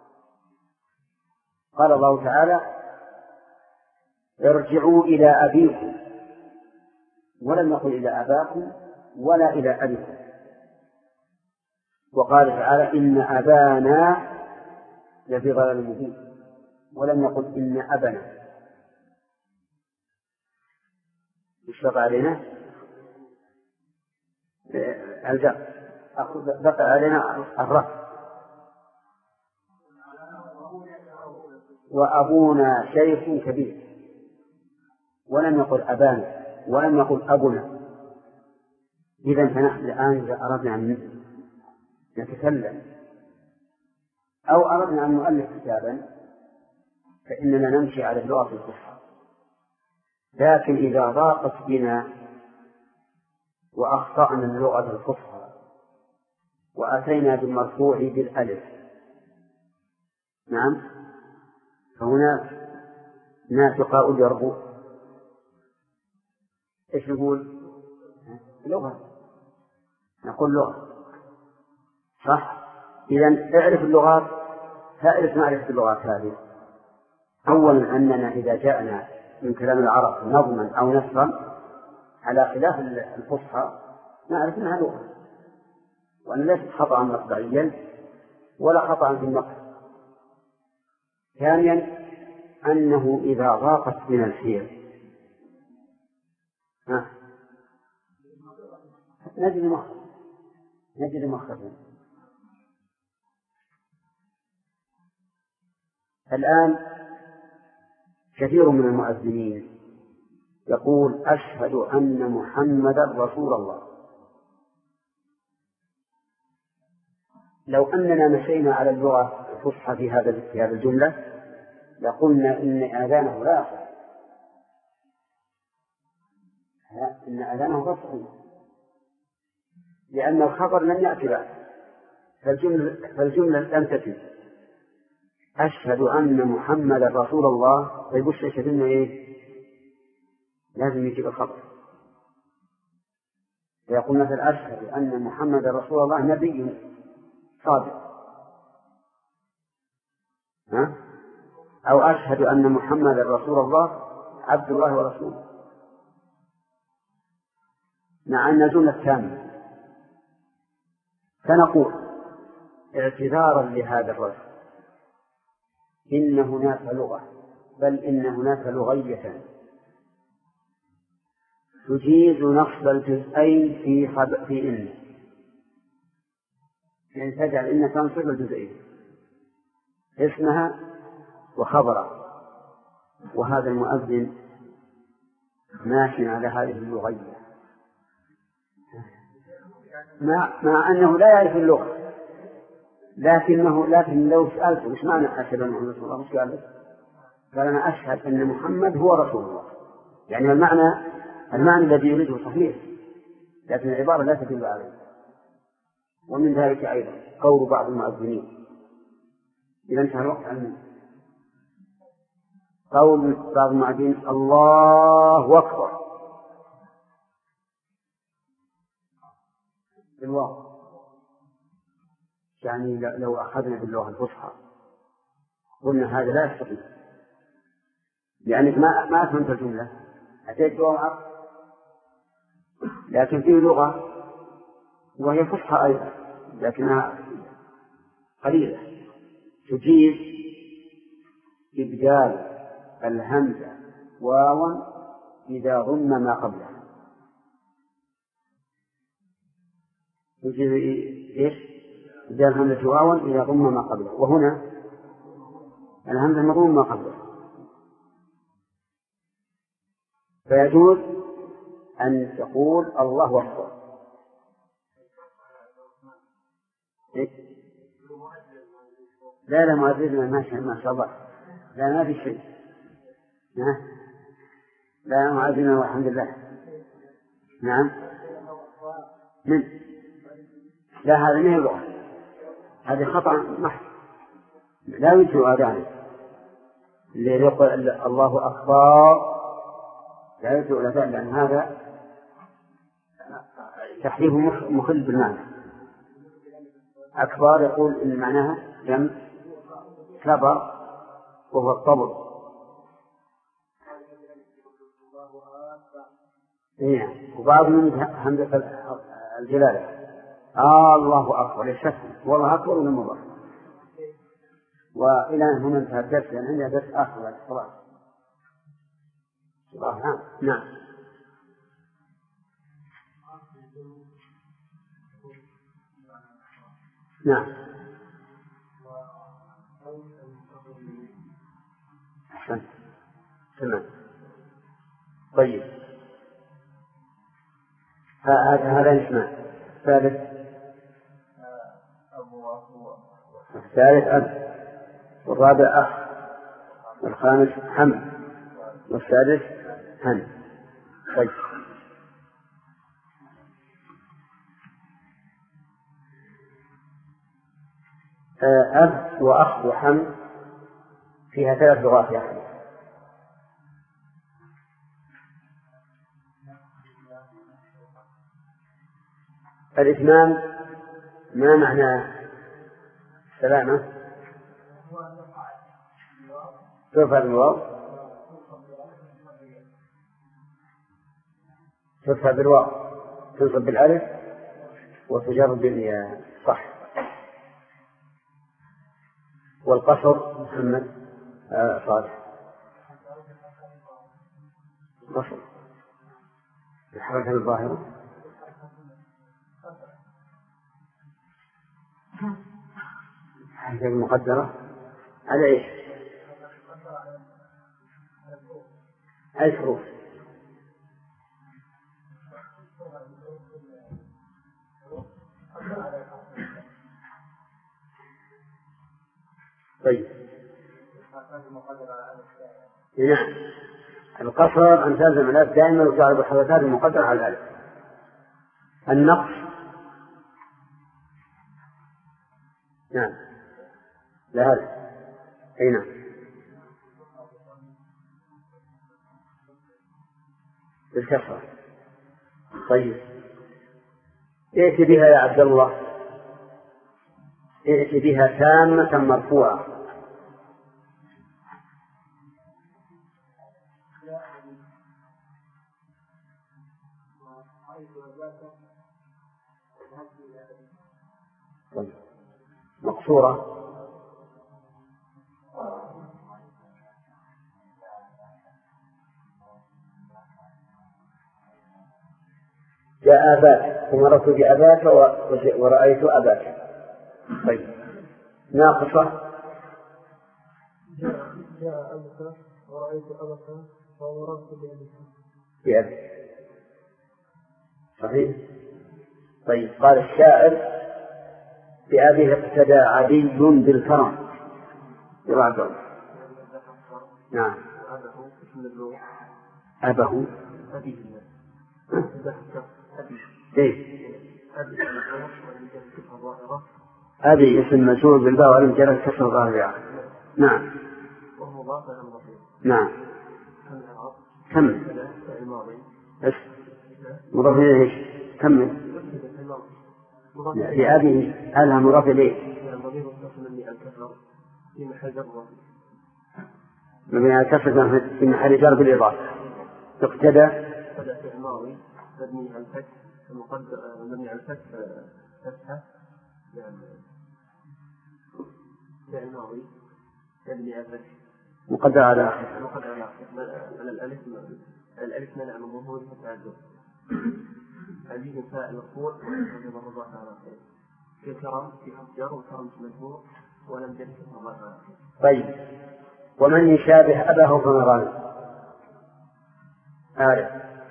قال الله تعالى ارجعوا إلى أبيكم، ولم يقل إلى أباكم ولا إلى أبيكم. وقال تعالى إن أبانا لفي ضلال مبين، ولم يقل إن أبنا. اشتغل علينا الجر، بقى علينا الرفع. وأبونا شيخ كبير، ولم يقل أبانا ولم يقل أبنا. إذا فنحن الآن إذا أردنا أن نتكلم أو أردنا أن نؤلف كتابا فإننا نمشي على اللغة الفصحى، لكن إذا ضاقت بنا وأخطأنا اللغة الفصحى وأتينا بالمرفوع بالألف، نعم، فهنا نافقاء يربو، إيش نقول؟ لغة، نقول لغة، صح؟ إذن اعرف اللغات، تعرف معرفة اللغات هذه. أولا أننا إذا جاءنا من كلام العرب نظما أو نثرا على خلاف الفصحى نعرف أنها لغة، وأن ليست خطأ مطبعيا ولا خطأ في النقل. ثانيا أنه إذا ضاقت من الحيل ها نجد مخرج نجد مخرجا. الآن كثير من المؤذنين يقول أشهد أن محمدا رسول الله. لو أننا مشينا على اللغة الفصحى في هذا في هذه الجملة لقلنا إن آذانه لا يصح، إن آذانه لا يصح، لأن الخبر لم يأتي بعد، فالجملة, فالجملة لم تتم. أشهد أن محمدا رسول الله، طيب وش يشهد إنه إيه؟ لازم يجيب الخبر، فيقول مثلا أشهد أن محمدا رسول الله نبي صادق، ها؟ أو أشهد أن محمدا رسول الله عبد الله ورسوله، مع أن الجملة كاملة. فنقول اعتذارا لهذا الرجل إن هناك لغة، بل إن هناك لغية تجيز نصب الجزئين في خب... في إن، يعني تجعل إن تنصب الجزئين اسمها وخبرها، وهذا المؤذن ماشي على هذه اللغية مع, مع أنه لا يعرف اللغة، لكنه لكن لو سألته وش معنى أشهد أن محمد رسول الله وش قال له؟ قال أنا أشهد أن محمد هو رسول الله. يعني المعنى المعنى الذي يريده صحيح، لكن العبارة لا تدل عليه. ومن ذلك أيضا قول بعض المؤذنين إذا انتهى الوقت عنه، قول بعض المؤذنين الله أكبر بالواو، يعني لو أخذنا باللغة الفصحى قلنا هذا لا يستطيع، لأنك ما ما فهمت الجملة، أتيت بواو، لكن في لغة وهي فصحى أيضا لكنها قليلة تجيز إبدال الهمزة واوا إذا ضم ما قبلها. يجيب إيش؟ إذا الهمزة واوا إذا ضم ما قبله، وهنا الهمزة مضموم ما قبله، فيجوز أن تقول الله أكبر. إيه؟ لا لا معززنا ما شاء الله، لا ما في شيء، لا معززنا والحمد لله. نعم من لا هذا ما يلغى، هذا خطأ محض لا يجوز أذانه. اللي يقول الله أكبر لا يجوز الأذان، لأن هذا تحريف مخل بالمعنى. أكبر يقول إن معناها جمع كبر وهو الطبل. إيه. وبعض من همزة الجلالة آه الله أكبر يشفي والله أكبر من المضر. وإلى هنا انتهى الدرس، لأن عندنا درس آخر بعد الصلاة. نعم نعم نعم أحسن تمام. طيب هذا اسمه الثالث الثالث أب، والرابع أخ، والخامس حمد، والسادس هن. طيب أب وأخ وحمد فيها ثلاث لغات يا أخي. الإتمام ما معنى سلامة؟ ترفع بالواو ترفع بالواو تنصب بالألف وتجر بالياء صح. والقصر محمد آه صالح قصر الحركة الظاهرة حركة المقدرة على إيش؟ أي حروف؟ طيب نعم القصر أن تلزم الألف دائما وتعرض الحركات المقدرة على الألف. النقص نعم لا هذا أي نعم بالكسرة. طيب ائت بها يا عبد الله، ائت بها تامة مرفوعة. طيب. مقصورة جاء أباك ومرت بأباك ورأيت أباك. طيب ناقصة جاء أباك ورأيت أباك ومرت بأباك صحيح. طيب قال الشاعر بأبيه اقتدى عدي بالكرم يرعد. نعم أبه إيه أبي اسم مسؤول بالباء ولم جرى كسر ظاهرها. نعم نعم كمل مضاف إليه كمل لأبي هذا مضاف إليه مبني على الكسر في محل جر بالإضافة. اقتدى مبني على الفتح مبني على الفتح فتحة يعني فعل ماضي مبني على الفتح مقدر على آخر مقدر على آخر على الألف الألف منع من ظهور فتح الجر. هذه مسائل القول رضي الله تعالى عنه في كرم في حجر وكرم مجبور ولم يجد الله تعالى. طيب ومن يشابه أباه فمران عارف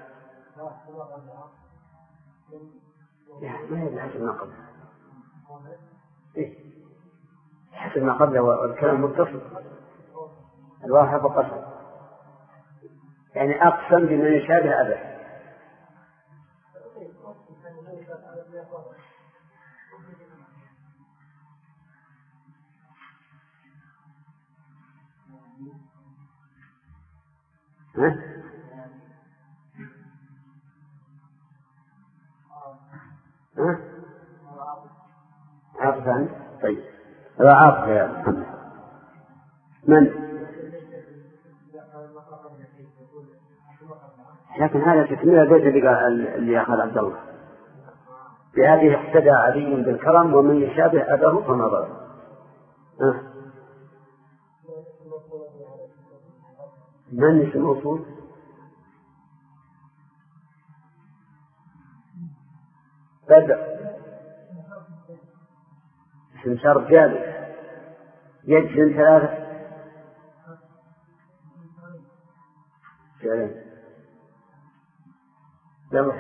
ما هي حسب ما قبل إيه حسب ما قبل والكلام متصل الواحد فقط يعني أقسم بمن يشابه أباه ها؟ ها؟ عاطفة طيب هذا عاطفة يا محمد من؟ لكن هذا تكميل بيت اللي أخذ عبد الله بهذه اقتدى علي بالكرم ومن يشابه أباه فما ضر. ها؟ من اسم موصول؟ بدأ اسم شرط جالس يجزم ثلاثة فعلين يلا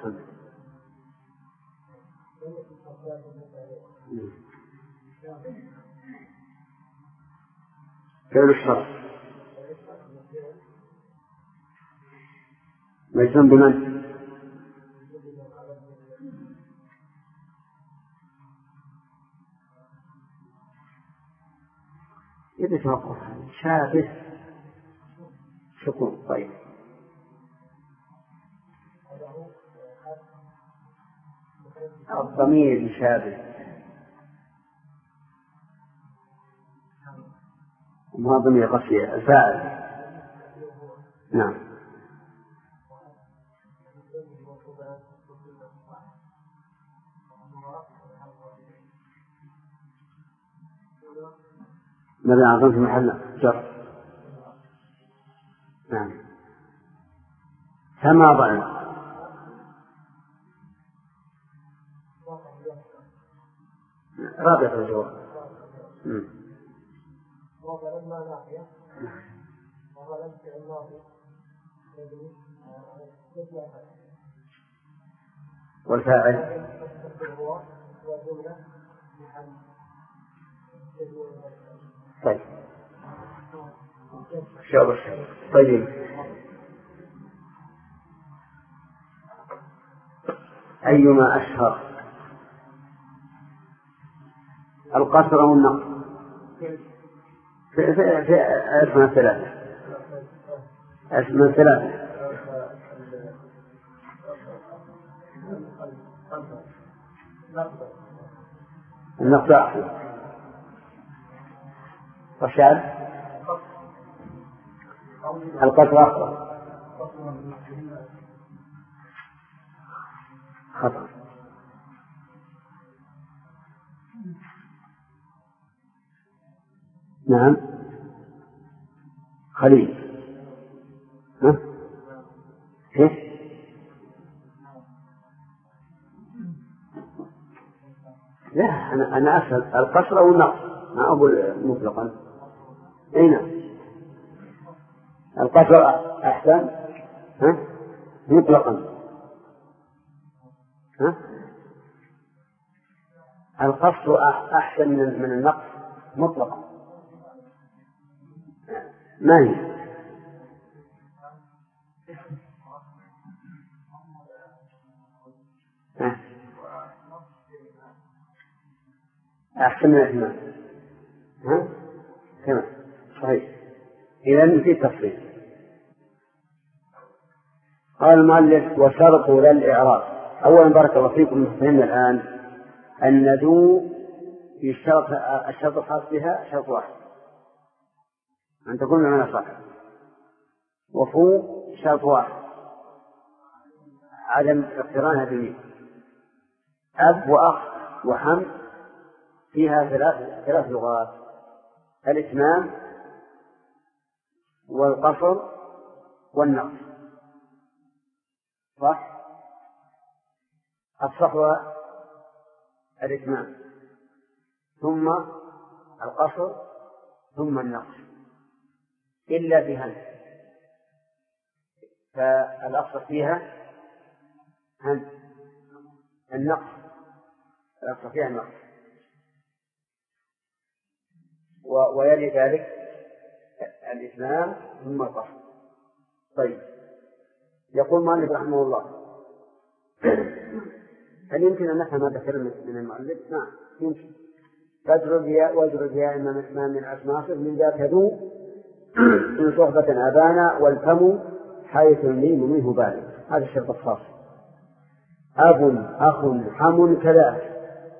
فعل الشرط مجزوم بمن؟ يبي توقف شابه سكون. طيب الضمير يشابه ما ضمير قصير الفاعل. نعم ماذا أعظم في محل جر. نعم كما ضعنا رابط الجواب. والفاعل طيب شابه. طيب أيما أشهر القصر أو النقص في في في أسماء ثلاثة أسماء ثلاثة النقص أحسن رشاد القصر أخطأ خطأ. نعم خليل ها كيف لا أنا أنا أسأل القصر أو النقص ما أقول مطلقا. أين القصر أحسن ها مطلقا ها القصر أحسن من من النقص مطلقا. ما هي ها؟ أحسن من الإثنين ها تمام صحيح. إذن في تفصيل. قال المؤلف وشرط ذا الإعراب. أولا بارك الله فيكم فهمنا الآن أن ذو في الشرط الشرط الخاص بها شرط واحد أن تكون معنا صح وفو شرط واحد عدم اقترانها بمين. أب وأخ وحم فيها ثلاث ثلاث لغات الإتمام والقصر والنقص صح. الصحوة الإتمام ثم القصر ثم النقص إلا في هل، فالأصل فيها هل النقص، الأصل فيها النقص، ويلي ذلك الإتمام ثم القصر. طيب، يقول مالك رحمه الله: هل يمكن أن نفهم هذا الكلام من المؤلف؟ نعم يمكن. فجر الياء وجر الياء ما من أسماء من ذاك ذو إن صحبة أبانا والفم حيث الميم منه بالغ. هذا الشرط الخاص. أب أخ حم كذلك،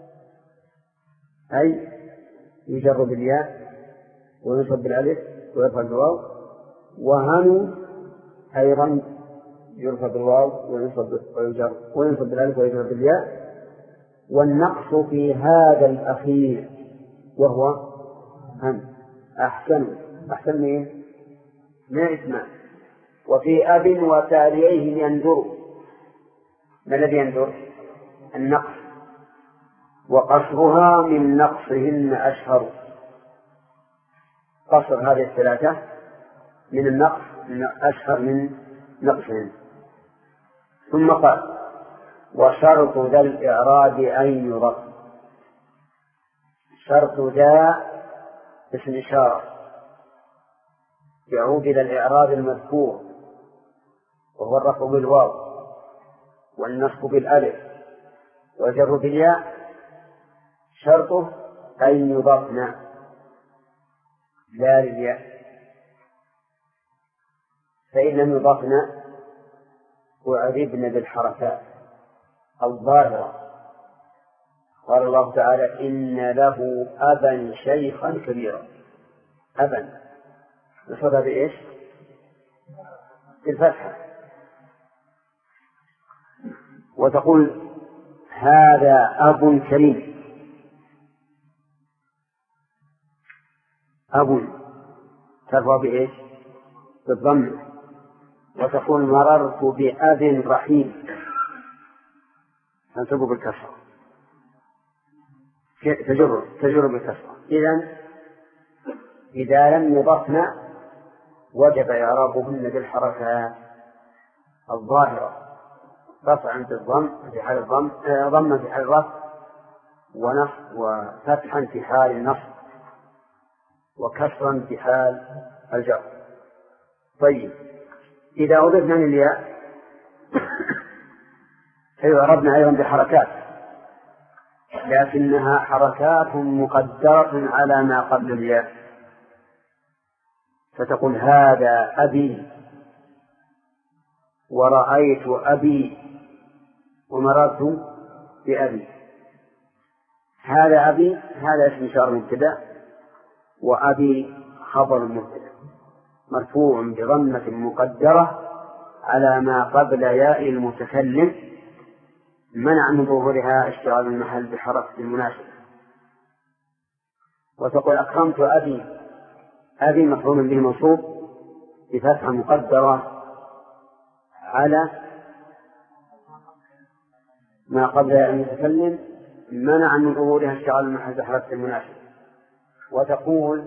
أي يجر بالياء وينصب بالألف ويرفع بالواو، وهن أيضا يرفع بالواو وينصب ويجر وينصب بالألف ويجر بالياء. والنقص في هذا الأخير وهو هم أحسن أحسن من ما إثمان. وفي أب وتاليه يندر. ما الذي يندر؟ النقص، وقصرها من نقصهن أشهر. قصر هذه الثلاثة من النقص أشهر من نقصهن. ثم قال: وشرط ذا الإعراب أن يضف. شرط ذا اسم إشارة يعود إلى الإعراب المذكور، وهو الرفع بالواو والنصب بالألف والجر بالياء. شرطه أن يضفن لا للياء، فإن لم يضفن وعربن بالحركات الظاهرة. قال الله تعالى: إن له أبا شيخا كبيرا. أبا نصبها بإيش؟ بالفتحة. وتقول: هذا أب كريم. أب ترفع بإيش؟ بالضم. وتقول: مررت بأب رحيم، تنصب بالكسر، تجر تجر بالكسر. إذن إذا لم يضفن وجب إعرابهن بالحركات الظاهرة، رفعا بالضم في حال الضم، ضما في حال الرفع، ونصب وفتحا في حال النصب، وكسرا في حال الجر. طيب، إذا أضفنا للياء فيعربنا أيضا بحركات، لكنها حركات مقدرة على ما قبل الياء. فتقول: هذا أبي، ورأيت أبي، ومررت بأبي. هذا أبي، هذا اسم إشارة مبتدأ، وأبي خبر مبتدأ مرفوع بضمة مقدرة على ما قبل ياء المتكلم، منع من ظهورها اشتغال المحل بحركة المناسبة. وتقول: أكرمت أبي. أبي مفعول به منصوب بفتحة مقدرة على ما قبل ياء المتكلم، منع من ظهورها اشتغال المحل بحركة المناسبة. وتقول: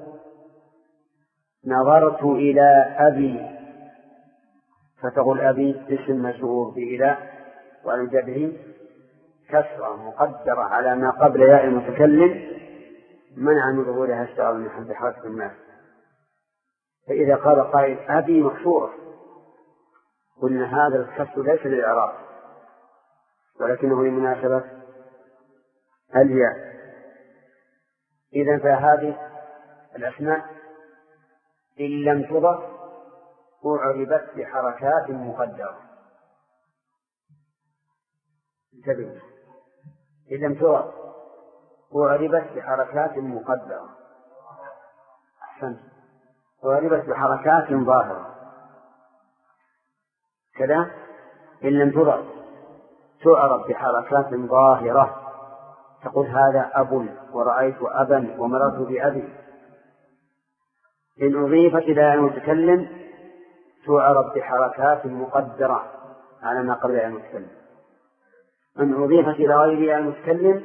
نظرت إلى أبي. فتقول: أبي اسم مشهور بإلى وعن جره كسرة مقدرة على ما قبل ياء المتكلم، منع من ظهورها اشتغال المحل بحركة المناسبة. فإذا قال قائل: أبي مكسورة، قلنا هذا الكسر ليس للإعراب ولكنه لمناسبة الياء. إذن فهذه الأسماء إن لم تضف أعربت بحركات مقدرة. انتبهوا، إن لم تضف أعربت بحركات مقدرة. أحسنت، أعربت بحركات ظاهرة كذا. إن لم تضف تعرب بحركات ظاهرة. تقول: هذا أب، ورأيت أبا، ومررت بأبي. إن أضيفت إلى المتكلم تعرب بحركات مقدرة على ما قبل المتكلم. أن أضيفت إلى غير المتكلم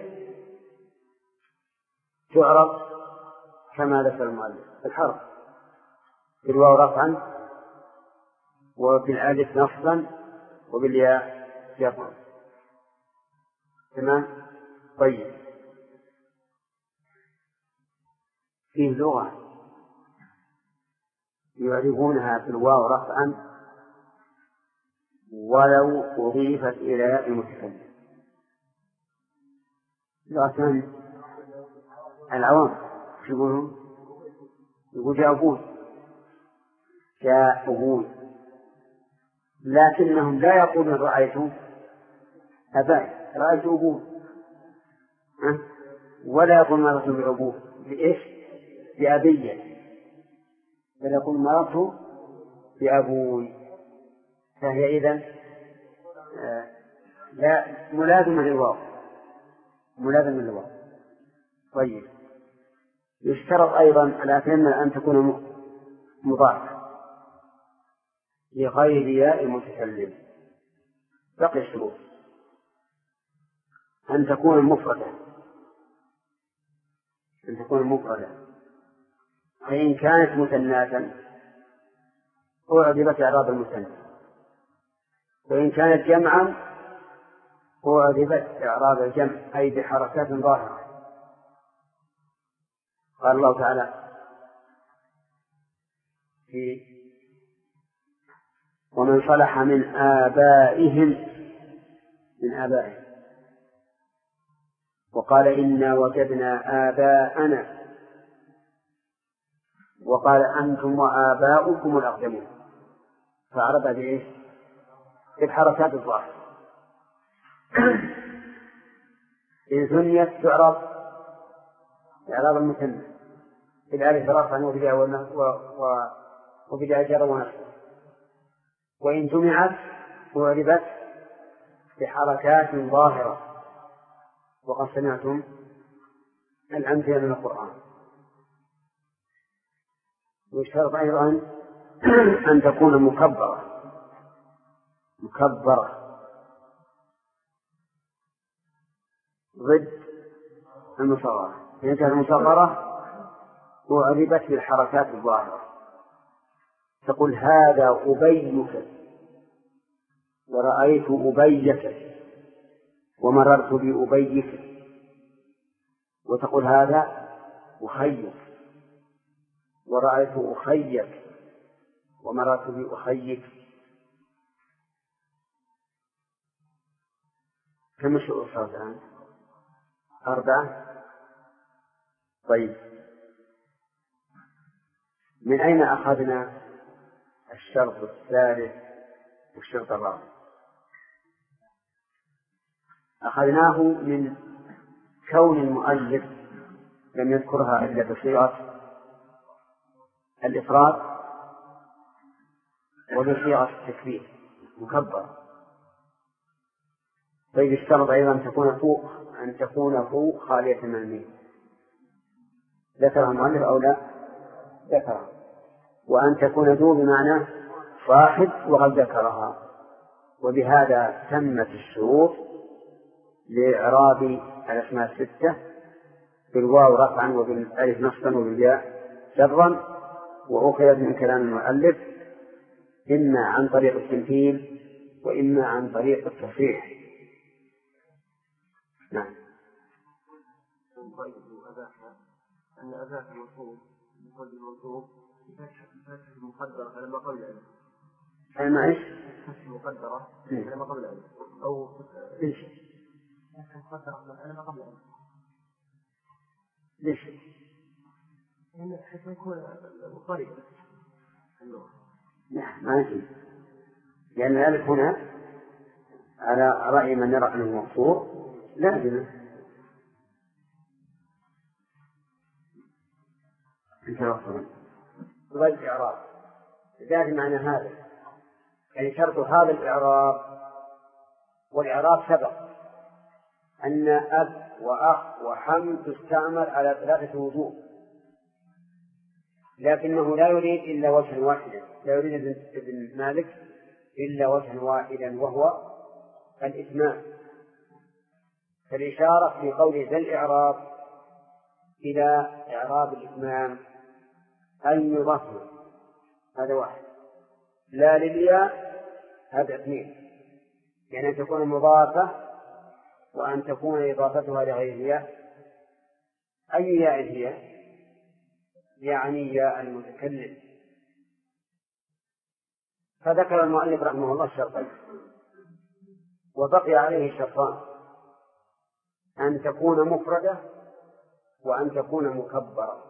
تعرف كما ذكر المؤلف الحرف بالواو رفعا وبالالف نصبا وبالياء جرا. تمام. طيب فيه لغة يعرفونها بالواو رفعا ولو أضيفت إلى ياء المتكلم. لغة العوام يقولون يقول جاءبون جاءبون، لكنهم لا يقولون رأيت أباء رأيت أبوه، ولا يقول مررت بأبوه بإيش بأبية، بل يقول مررت بأبوي، فهي إذن آه لا ملازمة للواو ملازمة للواو. طيب يشترط أيضا لكن أن تكون مضافة لغير ياء المتكلم. بقي الشروط أن تكون مفردة أن تكون مفردة فإن كانت مثناة أعربت إعراب المثنى، وإن كانت جمعا أعربت إعراب الجمع أي بحركات ظاهرة. قال الله تعالى في ومن صلح من آبائهم من آبائهم، وقال إنا وجدنا آباءنا، وقال أنتم وآباؤكم الأقدمون، فأعربها بإيش بالحركات الظاهرة. إن ثنيت تعرب إعراب المثنى بالألف رفعا وبداية جر ونصب، وإن جمعت أعربت بحركات ظاهرة، وقد سمعتم الأمثلة من القرآن. ويشترط أيضا أن تكون مكبرة مكبرة ضد المصغرة. إن كانت المصغرة أعربت بالحركات الظاهرة، تقول هذا أبيك ورأيت أبيك ومررت بأبيك، وتقول هذا أخيك ورأيت أخيك ومررت بأخيك. كم الشروط الآن؟ أربعة. طيب من أين أخذنا الشرط الثالث والشرط الرابع؟ أخذناه من كون المؤلف لم يذكرها إلا بصيغة الإفراد وبصيغة التكبير مكبر. طيب الشرط أيضا أن تكون فوق أن تكون فوق خالية من الميم، ذكرها المؤلف أو لا ذكرها، وأن تكون ذو بمعنى صاحب وقد ذكرها. وبهذا تمت الشروط لإعراب الأسماء الستة بالواو رفعا وبالألف نصبا وبالياء جرا، وأخذت من كلام المؤلف إما عن طريق التمثيل وإما عن طريق التصحيح. نعم. أن أذاك الموصول يقول الموصول فتح المقدرة على ما قبل الألف. أي ما إيش؟ فتح المقدرة على ما قبل الألف أو إيش؟ فتح المقدرة على ما قبل الألف. ليش؟ إن حيث يكون طريقة. لا ما يمكن، لأن الألف هنا على رأي من يرى أنه مقصور لازم. أنت رفضا غير الإعراب ذات معنى هذا، يعني شرط هذا الإعراب. والإعراب سبق أن أب وأخ وحم تستعمل على ثلاثة وجوه، لكنه لا يريد إلا وجها واحدا، لا يريد ابن مالك إلا وجها واحدا وهو الإتمام. فالإشارة في قول ذا الإعراب إلى إعراب الإتمام أن يضاف، هذا واحد. لا للياء، هذا اثنين، يعني أن تكون مضافة وأن تكون إضافتها لغير الياء. أي ياء هي؟ يعني ياء المتكلم. فذكر المؤلف رحمه الله الشرطين، وبقي عليه شرطان: أن تكون مفردة وأن تكون مكبرة.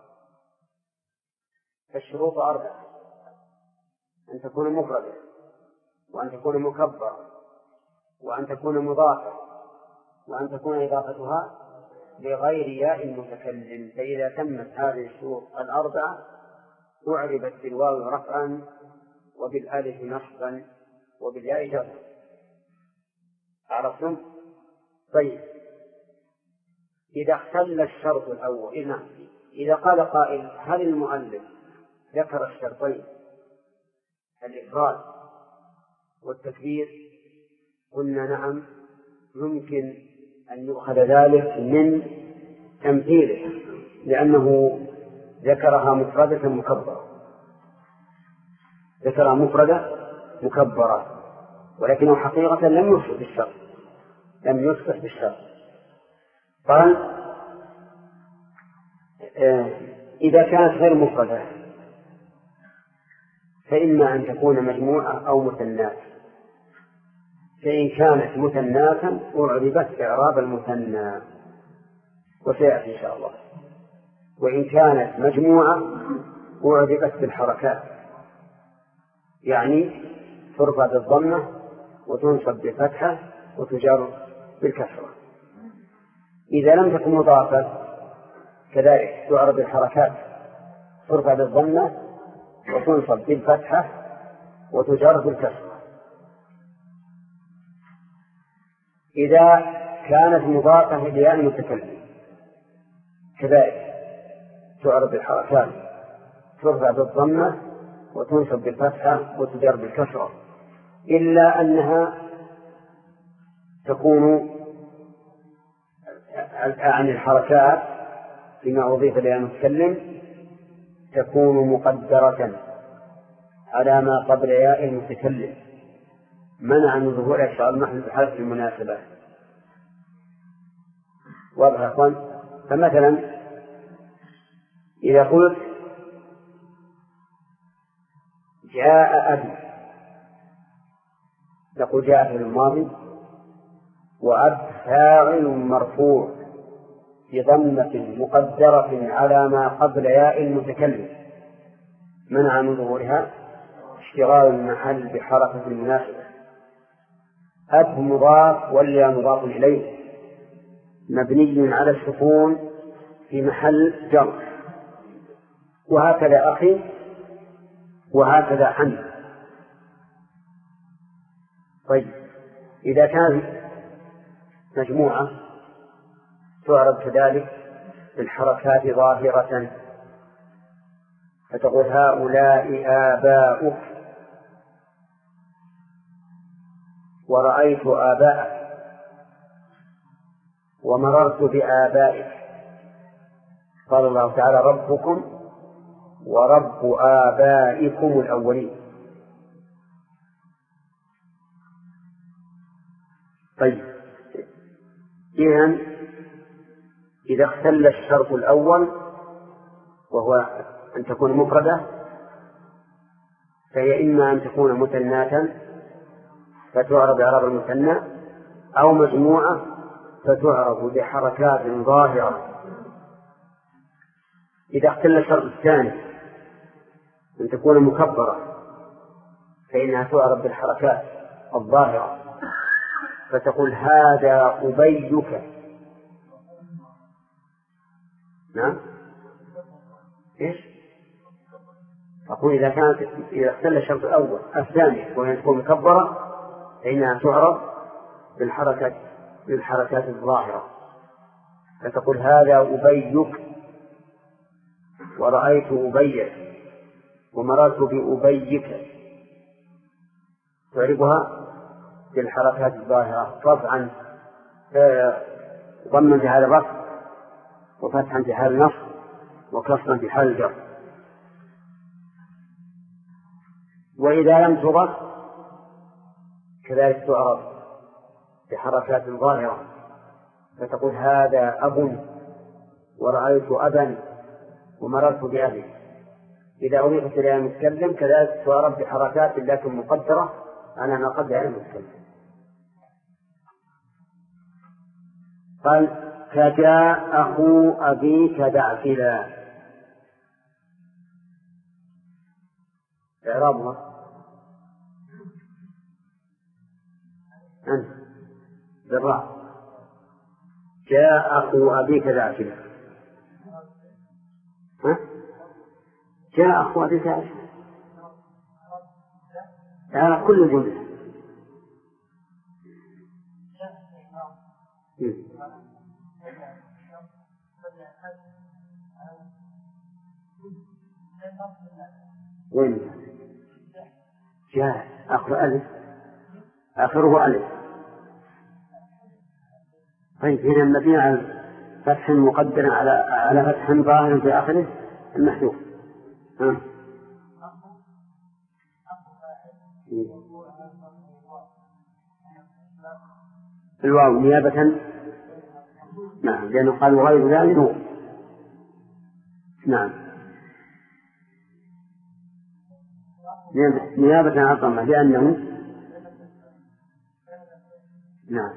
فالشروط أربعة: أن تكون مفردة، وأن تكون مكبرة، وأن تكون مضافة، وأن تكون إضافتها لغير ياء المتكلم. فإذا تمت هذه الشروط الأربعة أعربت بالواو رفعا، وبالألف نصبا، وبالياء جرا. عرفتم؟ طيب، إذا اختل الشرط الأول، إذا إذا قال قائل: هل المؤلف ذكر الشرطين الإفراد والتكبير؟ قلنا نعم، يمكن أن يؤخذ ذلك من تمثيله، لأنه ذكرها مفردة مكبرة، ذكرها مفردة مكبرة، ولكنه حقيقة لم يصح بالشرط، لم يصح بالشرط. قال: إذا كانت غير مفردة فإما أن تكون مجموعة أو مثنات. فإن كانت مثناتا أعربت إعراب المثنى، وسيأتي إن شاء الله. وإن كانت مجموعة أعربت بالحركات، يعني ترفع بالضمة وتنصب بالفتحة وتجر بالكسرة. إذا لم تكن مضافة كذلك تعرب بالحركات، ترفع بالضمة وتنصب بالفتحة وتجر بالكسرة. إذا كانت مضافة لياء المتكلم كذلك تعرب بالحركات، ترفع بالضمة وتنصب بالفتحة وتجر بالكسرة، إلا أنها تكون عن الحركات فيما أضيف لها المتكلم تكون مقدرة على ما قبل ياء المتكلم، منع من ظهور إشعار المحل بحالة المناسبة. واضح يا أخوان؟ فمثلا إذا قلت: جاء أبي، نقول جاء في الماضي، وأب فاعل مرفوع بضمة مقدرة على ما قبل ياء المتكلم، منع من ظهورها اشتغال المحل بحركة المناسبة. أب مضاف والياء مضاف إليه مبني على السكون في محل جر، وهكذا أخي، وهكذا عن. طيب، إذا كان مجموعة تعرض كذلك بالحركات ظاهرة، فتقول: هؤلاء آباؤك، ورأيت آباءك، ومررت بآبائك. قال الله تعالى: ربكم ورب آبائكم الأولين. طيب، إذن إذا اختل الشرط الأول وهو أن تكون مفردة، فهي إما أن تكون مثناة فتعرب إعراب المثنى، أو مجموعة فتعرب بحركات ظاهرة. إذا اختل الشرط الثاني أن تكون مكبرة، فإنها تعرب بالحركات الظاهرة، فتقول: هذا أبيك. نعم، إيش؟ أقول إذا كانت إذا اختل الشرط الأول الثاني وهي تكون مكبرة فإنها تعرب بالحركة بالحركات الظاهرة، فتقول: هذا أبيك، ورأيت أبيك، ومررت بأبيك. تعربها بالحركات الظاهرة رفعا ضما في حال الرفع وفتحا في حال النصب وكسرا في حال الجر. وإذا لم تضف كذلك تعرف بحركات ظاهرة، فتقول هذا أب ورأيت أبا ومررت بأبي. إذا أضيفت إلى المتكلم كذلك تعرف بحركات لكن مقدرة على ما قد على المتكلم. قال كجاء أخو أبيك دعفلا. إعرابها أنت بالراء. جاء أخو أبيك دعفلا. ها؟ جاء أخو أبيك دعفلا على كل جملة. وين جاء آخر ألف آخره ألف. طيب هنا المبني على فتح مقدر على على فتح ظاهر في آخره المحذوف. ها الواو نيابة. نعم لأنه قال غير ذلك هو. نعم نيابة عن الضمة لأنه نعم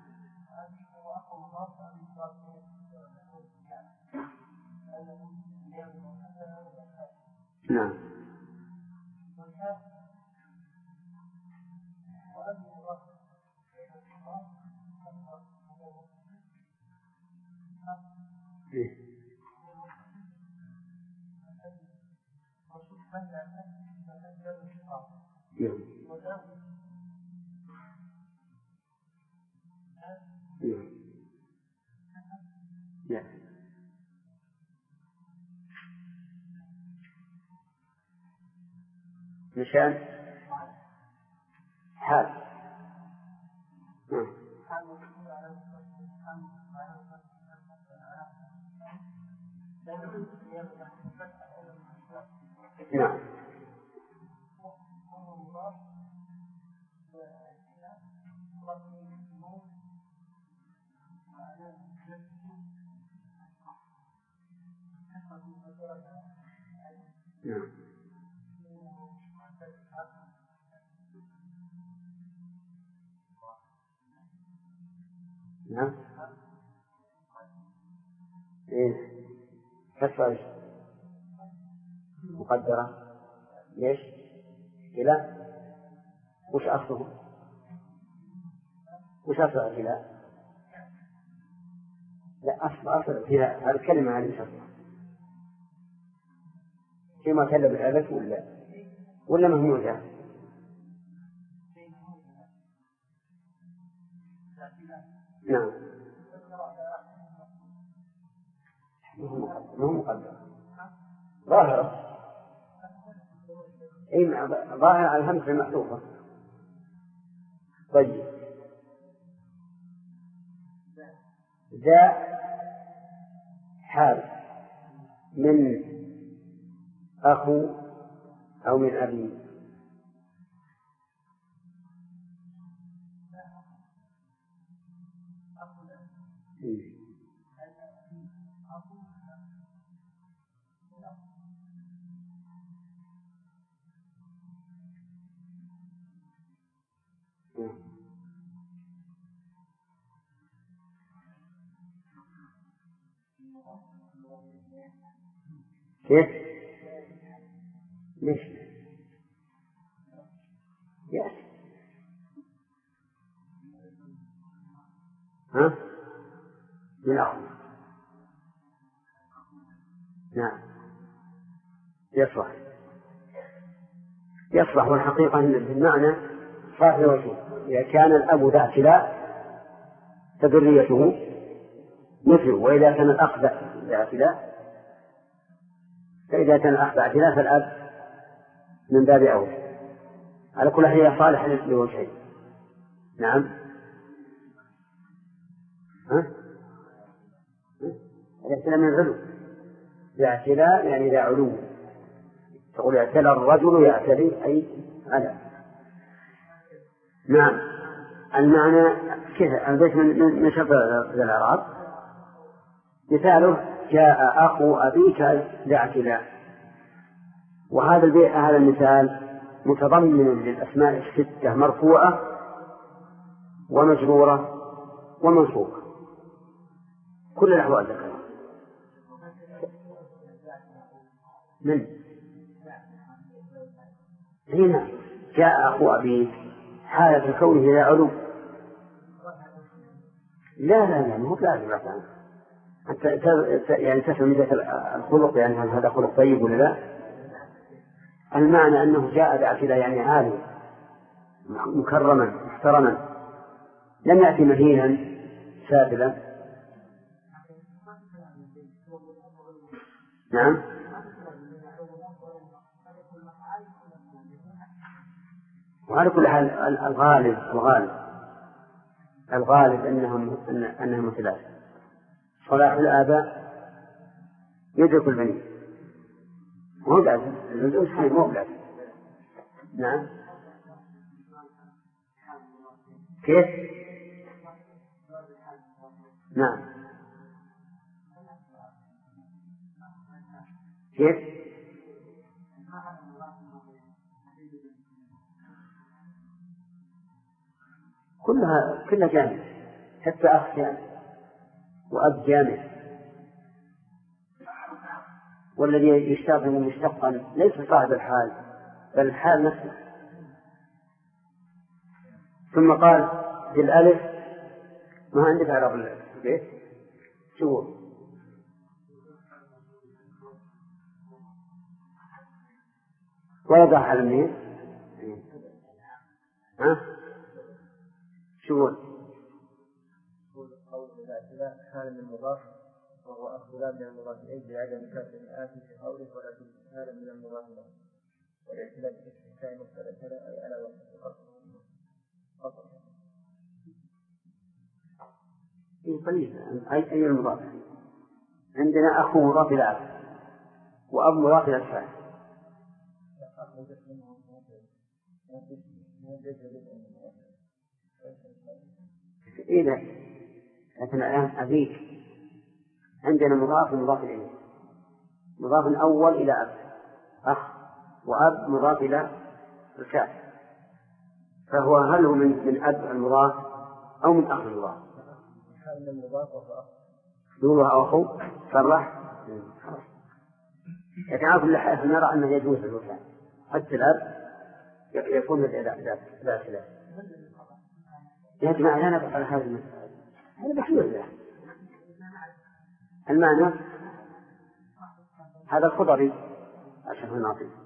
نعم مشان حال. نعم نعم نعم إيه كسر مقدرة ليش؟ إلى وش أصله؟ وش أصل إلى؟ لا أصل أصل إلى هذه الكلمة هذه مش أصلها فيما كلم الألف ولا ولا مهموزة؟ نعم مو مقدر ظاهرة. أي ظاهر على الهمزة المحذوفة. طيب ذا حال من أخو أو من أبي. كيف؟ ليش؟ يس. ها؟ من أخو. نعم يصلح يصلح والحقيقة أن المعنى صاحب وجهه. إذا كان الأب ذا اعتلاء فذريته مثله، وإذا كان الأخ ذا اعتلاء فإذا كان الأخ ذا اعتلاء فالأب من باب أولى. على كل حال هي صالحة لوجهين. نعم ها؟ الاعتلاء من العلو، الاعتلاء يعني ذا علو، تقول اعتلى الرجل يعتلي أي على. نعم. المعنى كذا البيت من من شرط الإعراب مثاله جاء أخو أبيك ذا اعتلاء، وهذا البيت هذا المثال متضمن للأسماء الستة مرفوعة ومجرورة ومنصوبة، كل الأحوال ذكرها. من هنا جاء أخو أبيك حالة كونه لا علو. لا لا لا مو لازم مثلا أنت يعني تفهم إذا الخلق يعني هل هذا خلق طيب ولا لا. المعنى أنه جاء باعتلاء يعني عالي مكرما محترما، لم يأتي مهينا سافلا. نعم. وعلى كل حال الغالب الغالب الغالب أنهم أنهم ثلاثة. صلاح الآباء يدرك البنين مو لازم الأنثى مو لازم. نعم. كيف؟ نعم. كيف؟ كلها كلها جامع، حتى أخ جامع وأب جامع، والذي يستخدم مشتقا ليس صاحب الحال بل الحال نفسه. ثم قال بالألف ما عندك عرب البيت شو وضع على منين؟ ها؟ شو قول إذا حال من المضاف وهو أخذ لا من المضاف إليه بعدم كسر الآتي في قوله ولكن حال من المضاف له والاعتلاء باسم كائن مختلف أي على وقت فقط. طيب أي أي المضاف؟ عندنا أخو مضاف إلى أب وأب مضاف إلى الفاعل. إذا لكن الآن أبيك عندنا مضاف مضاف إليه، مضاف أول إلى أب أخ، وأب مضاف إلى الكاف، فهو هل هو من من أب المضاف أو من أخ المضاف؟ حال المضاف وهو أخ دولها أخو صرح. لكن على كل حال نرى أنه يجوز الوفاء حتى الأب يكون لا لا يا جماعة لا نبقى على هذا المسألة، هذا محلول له. المعنى هذا الخضري عشان نعطيه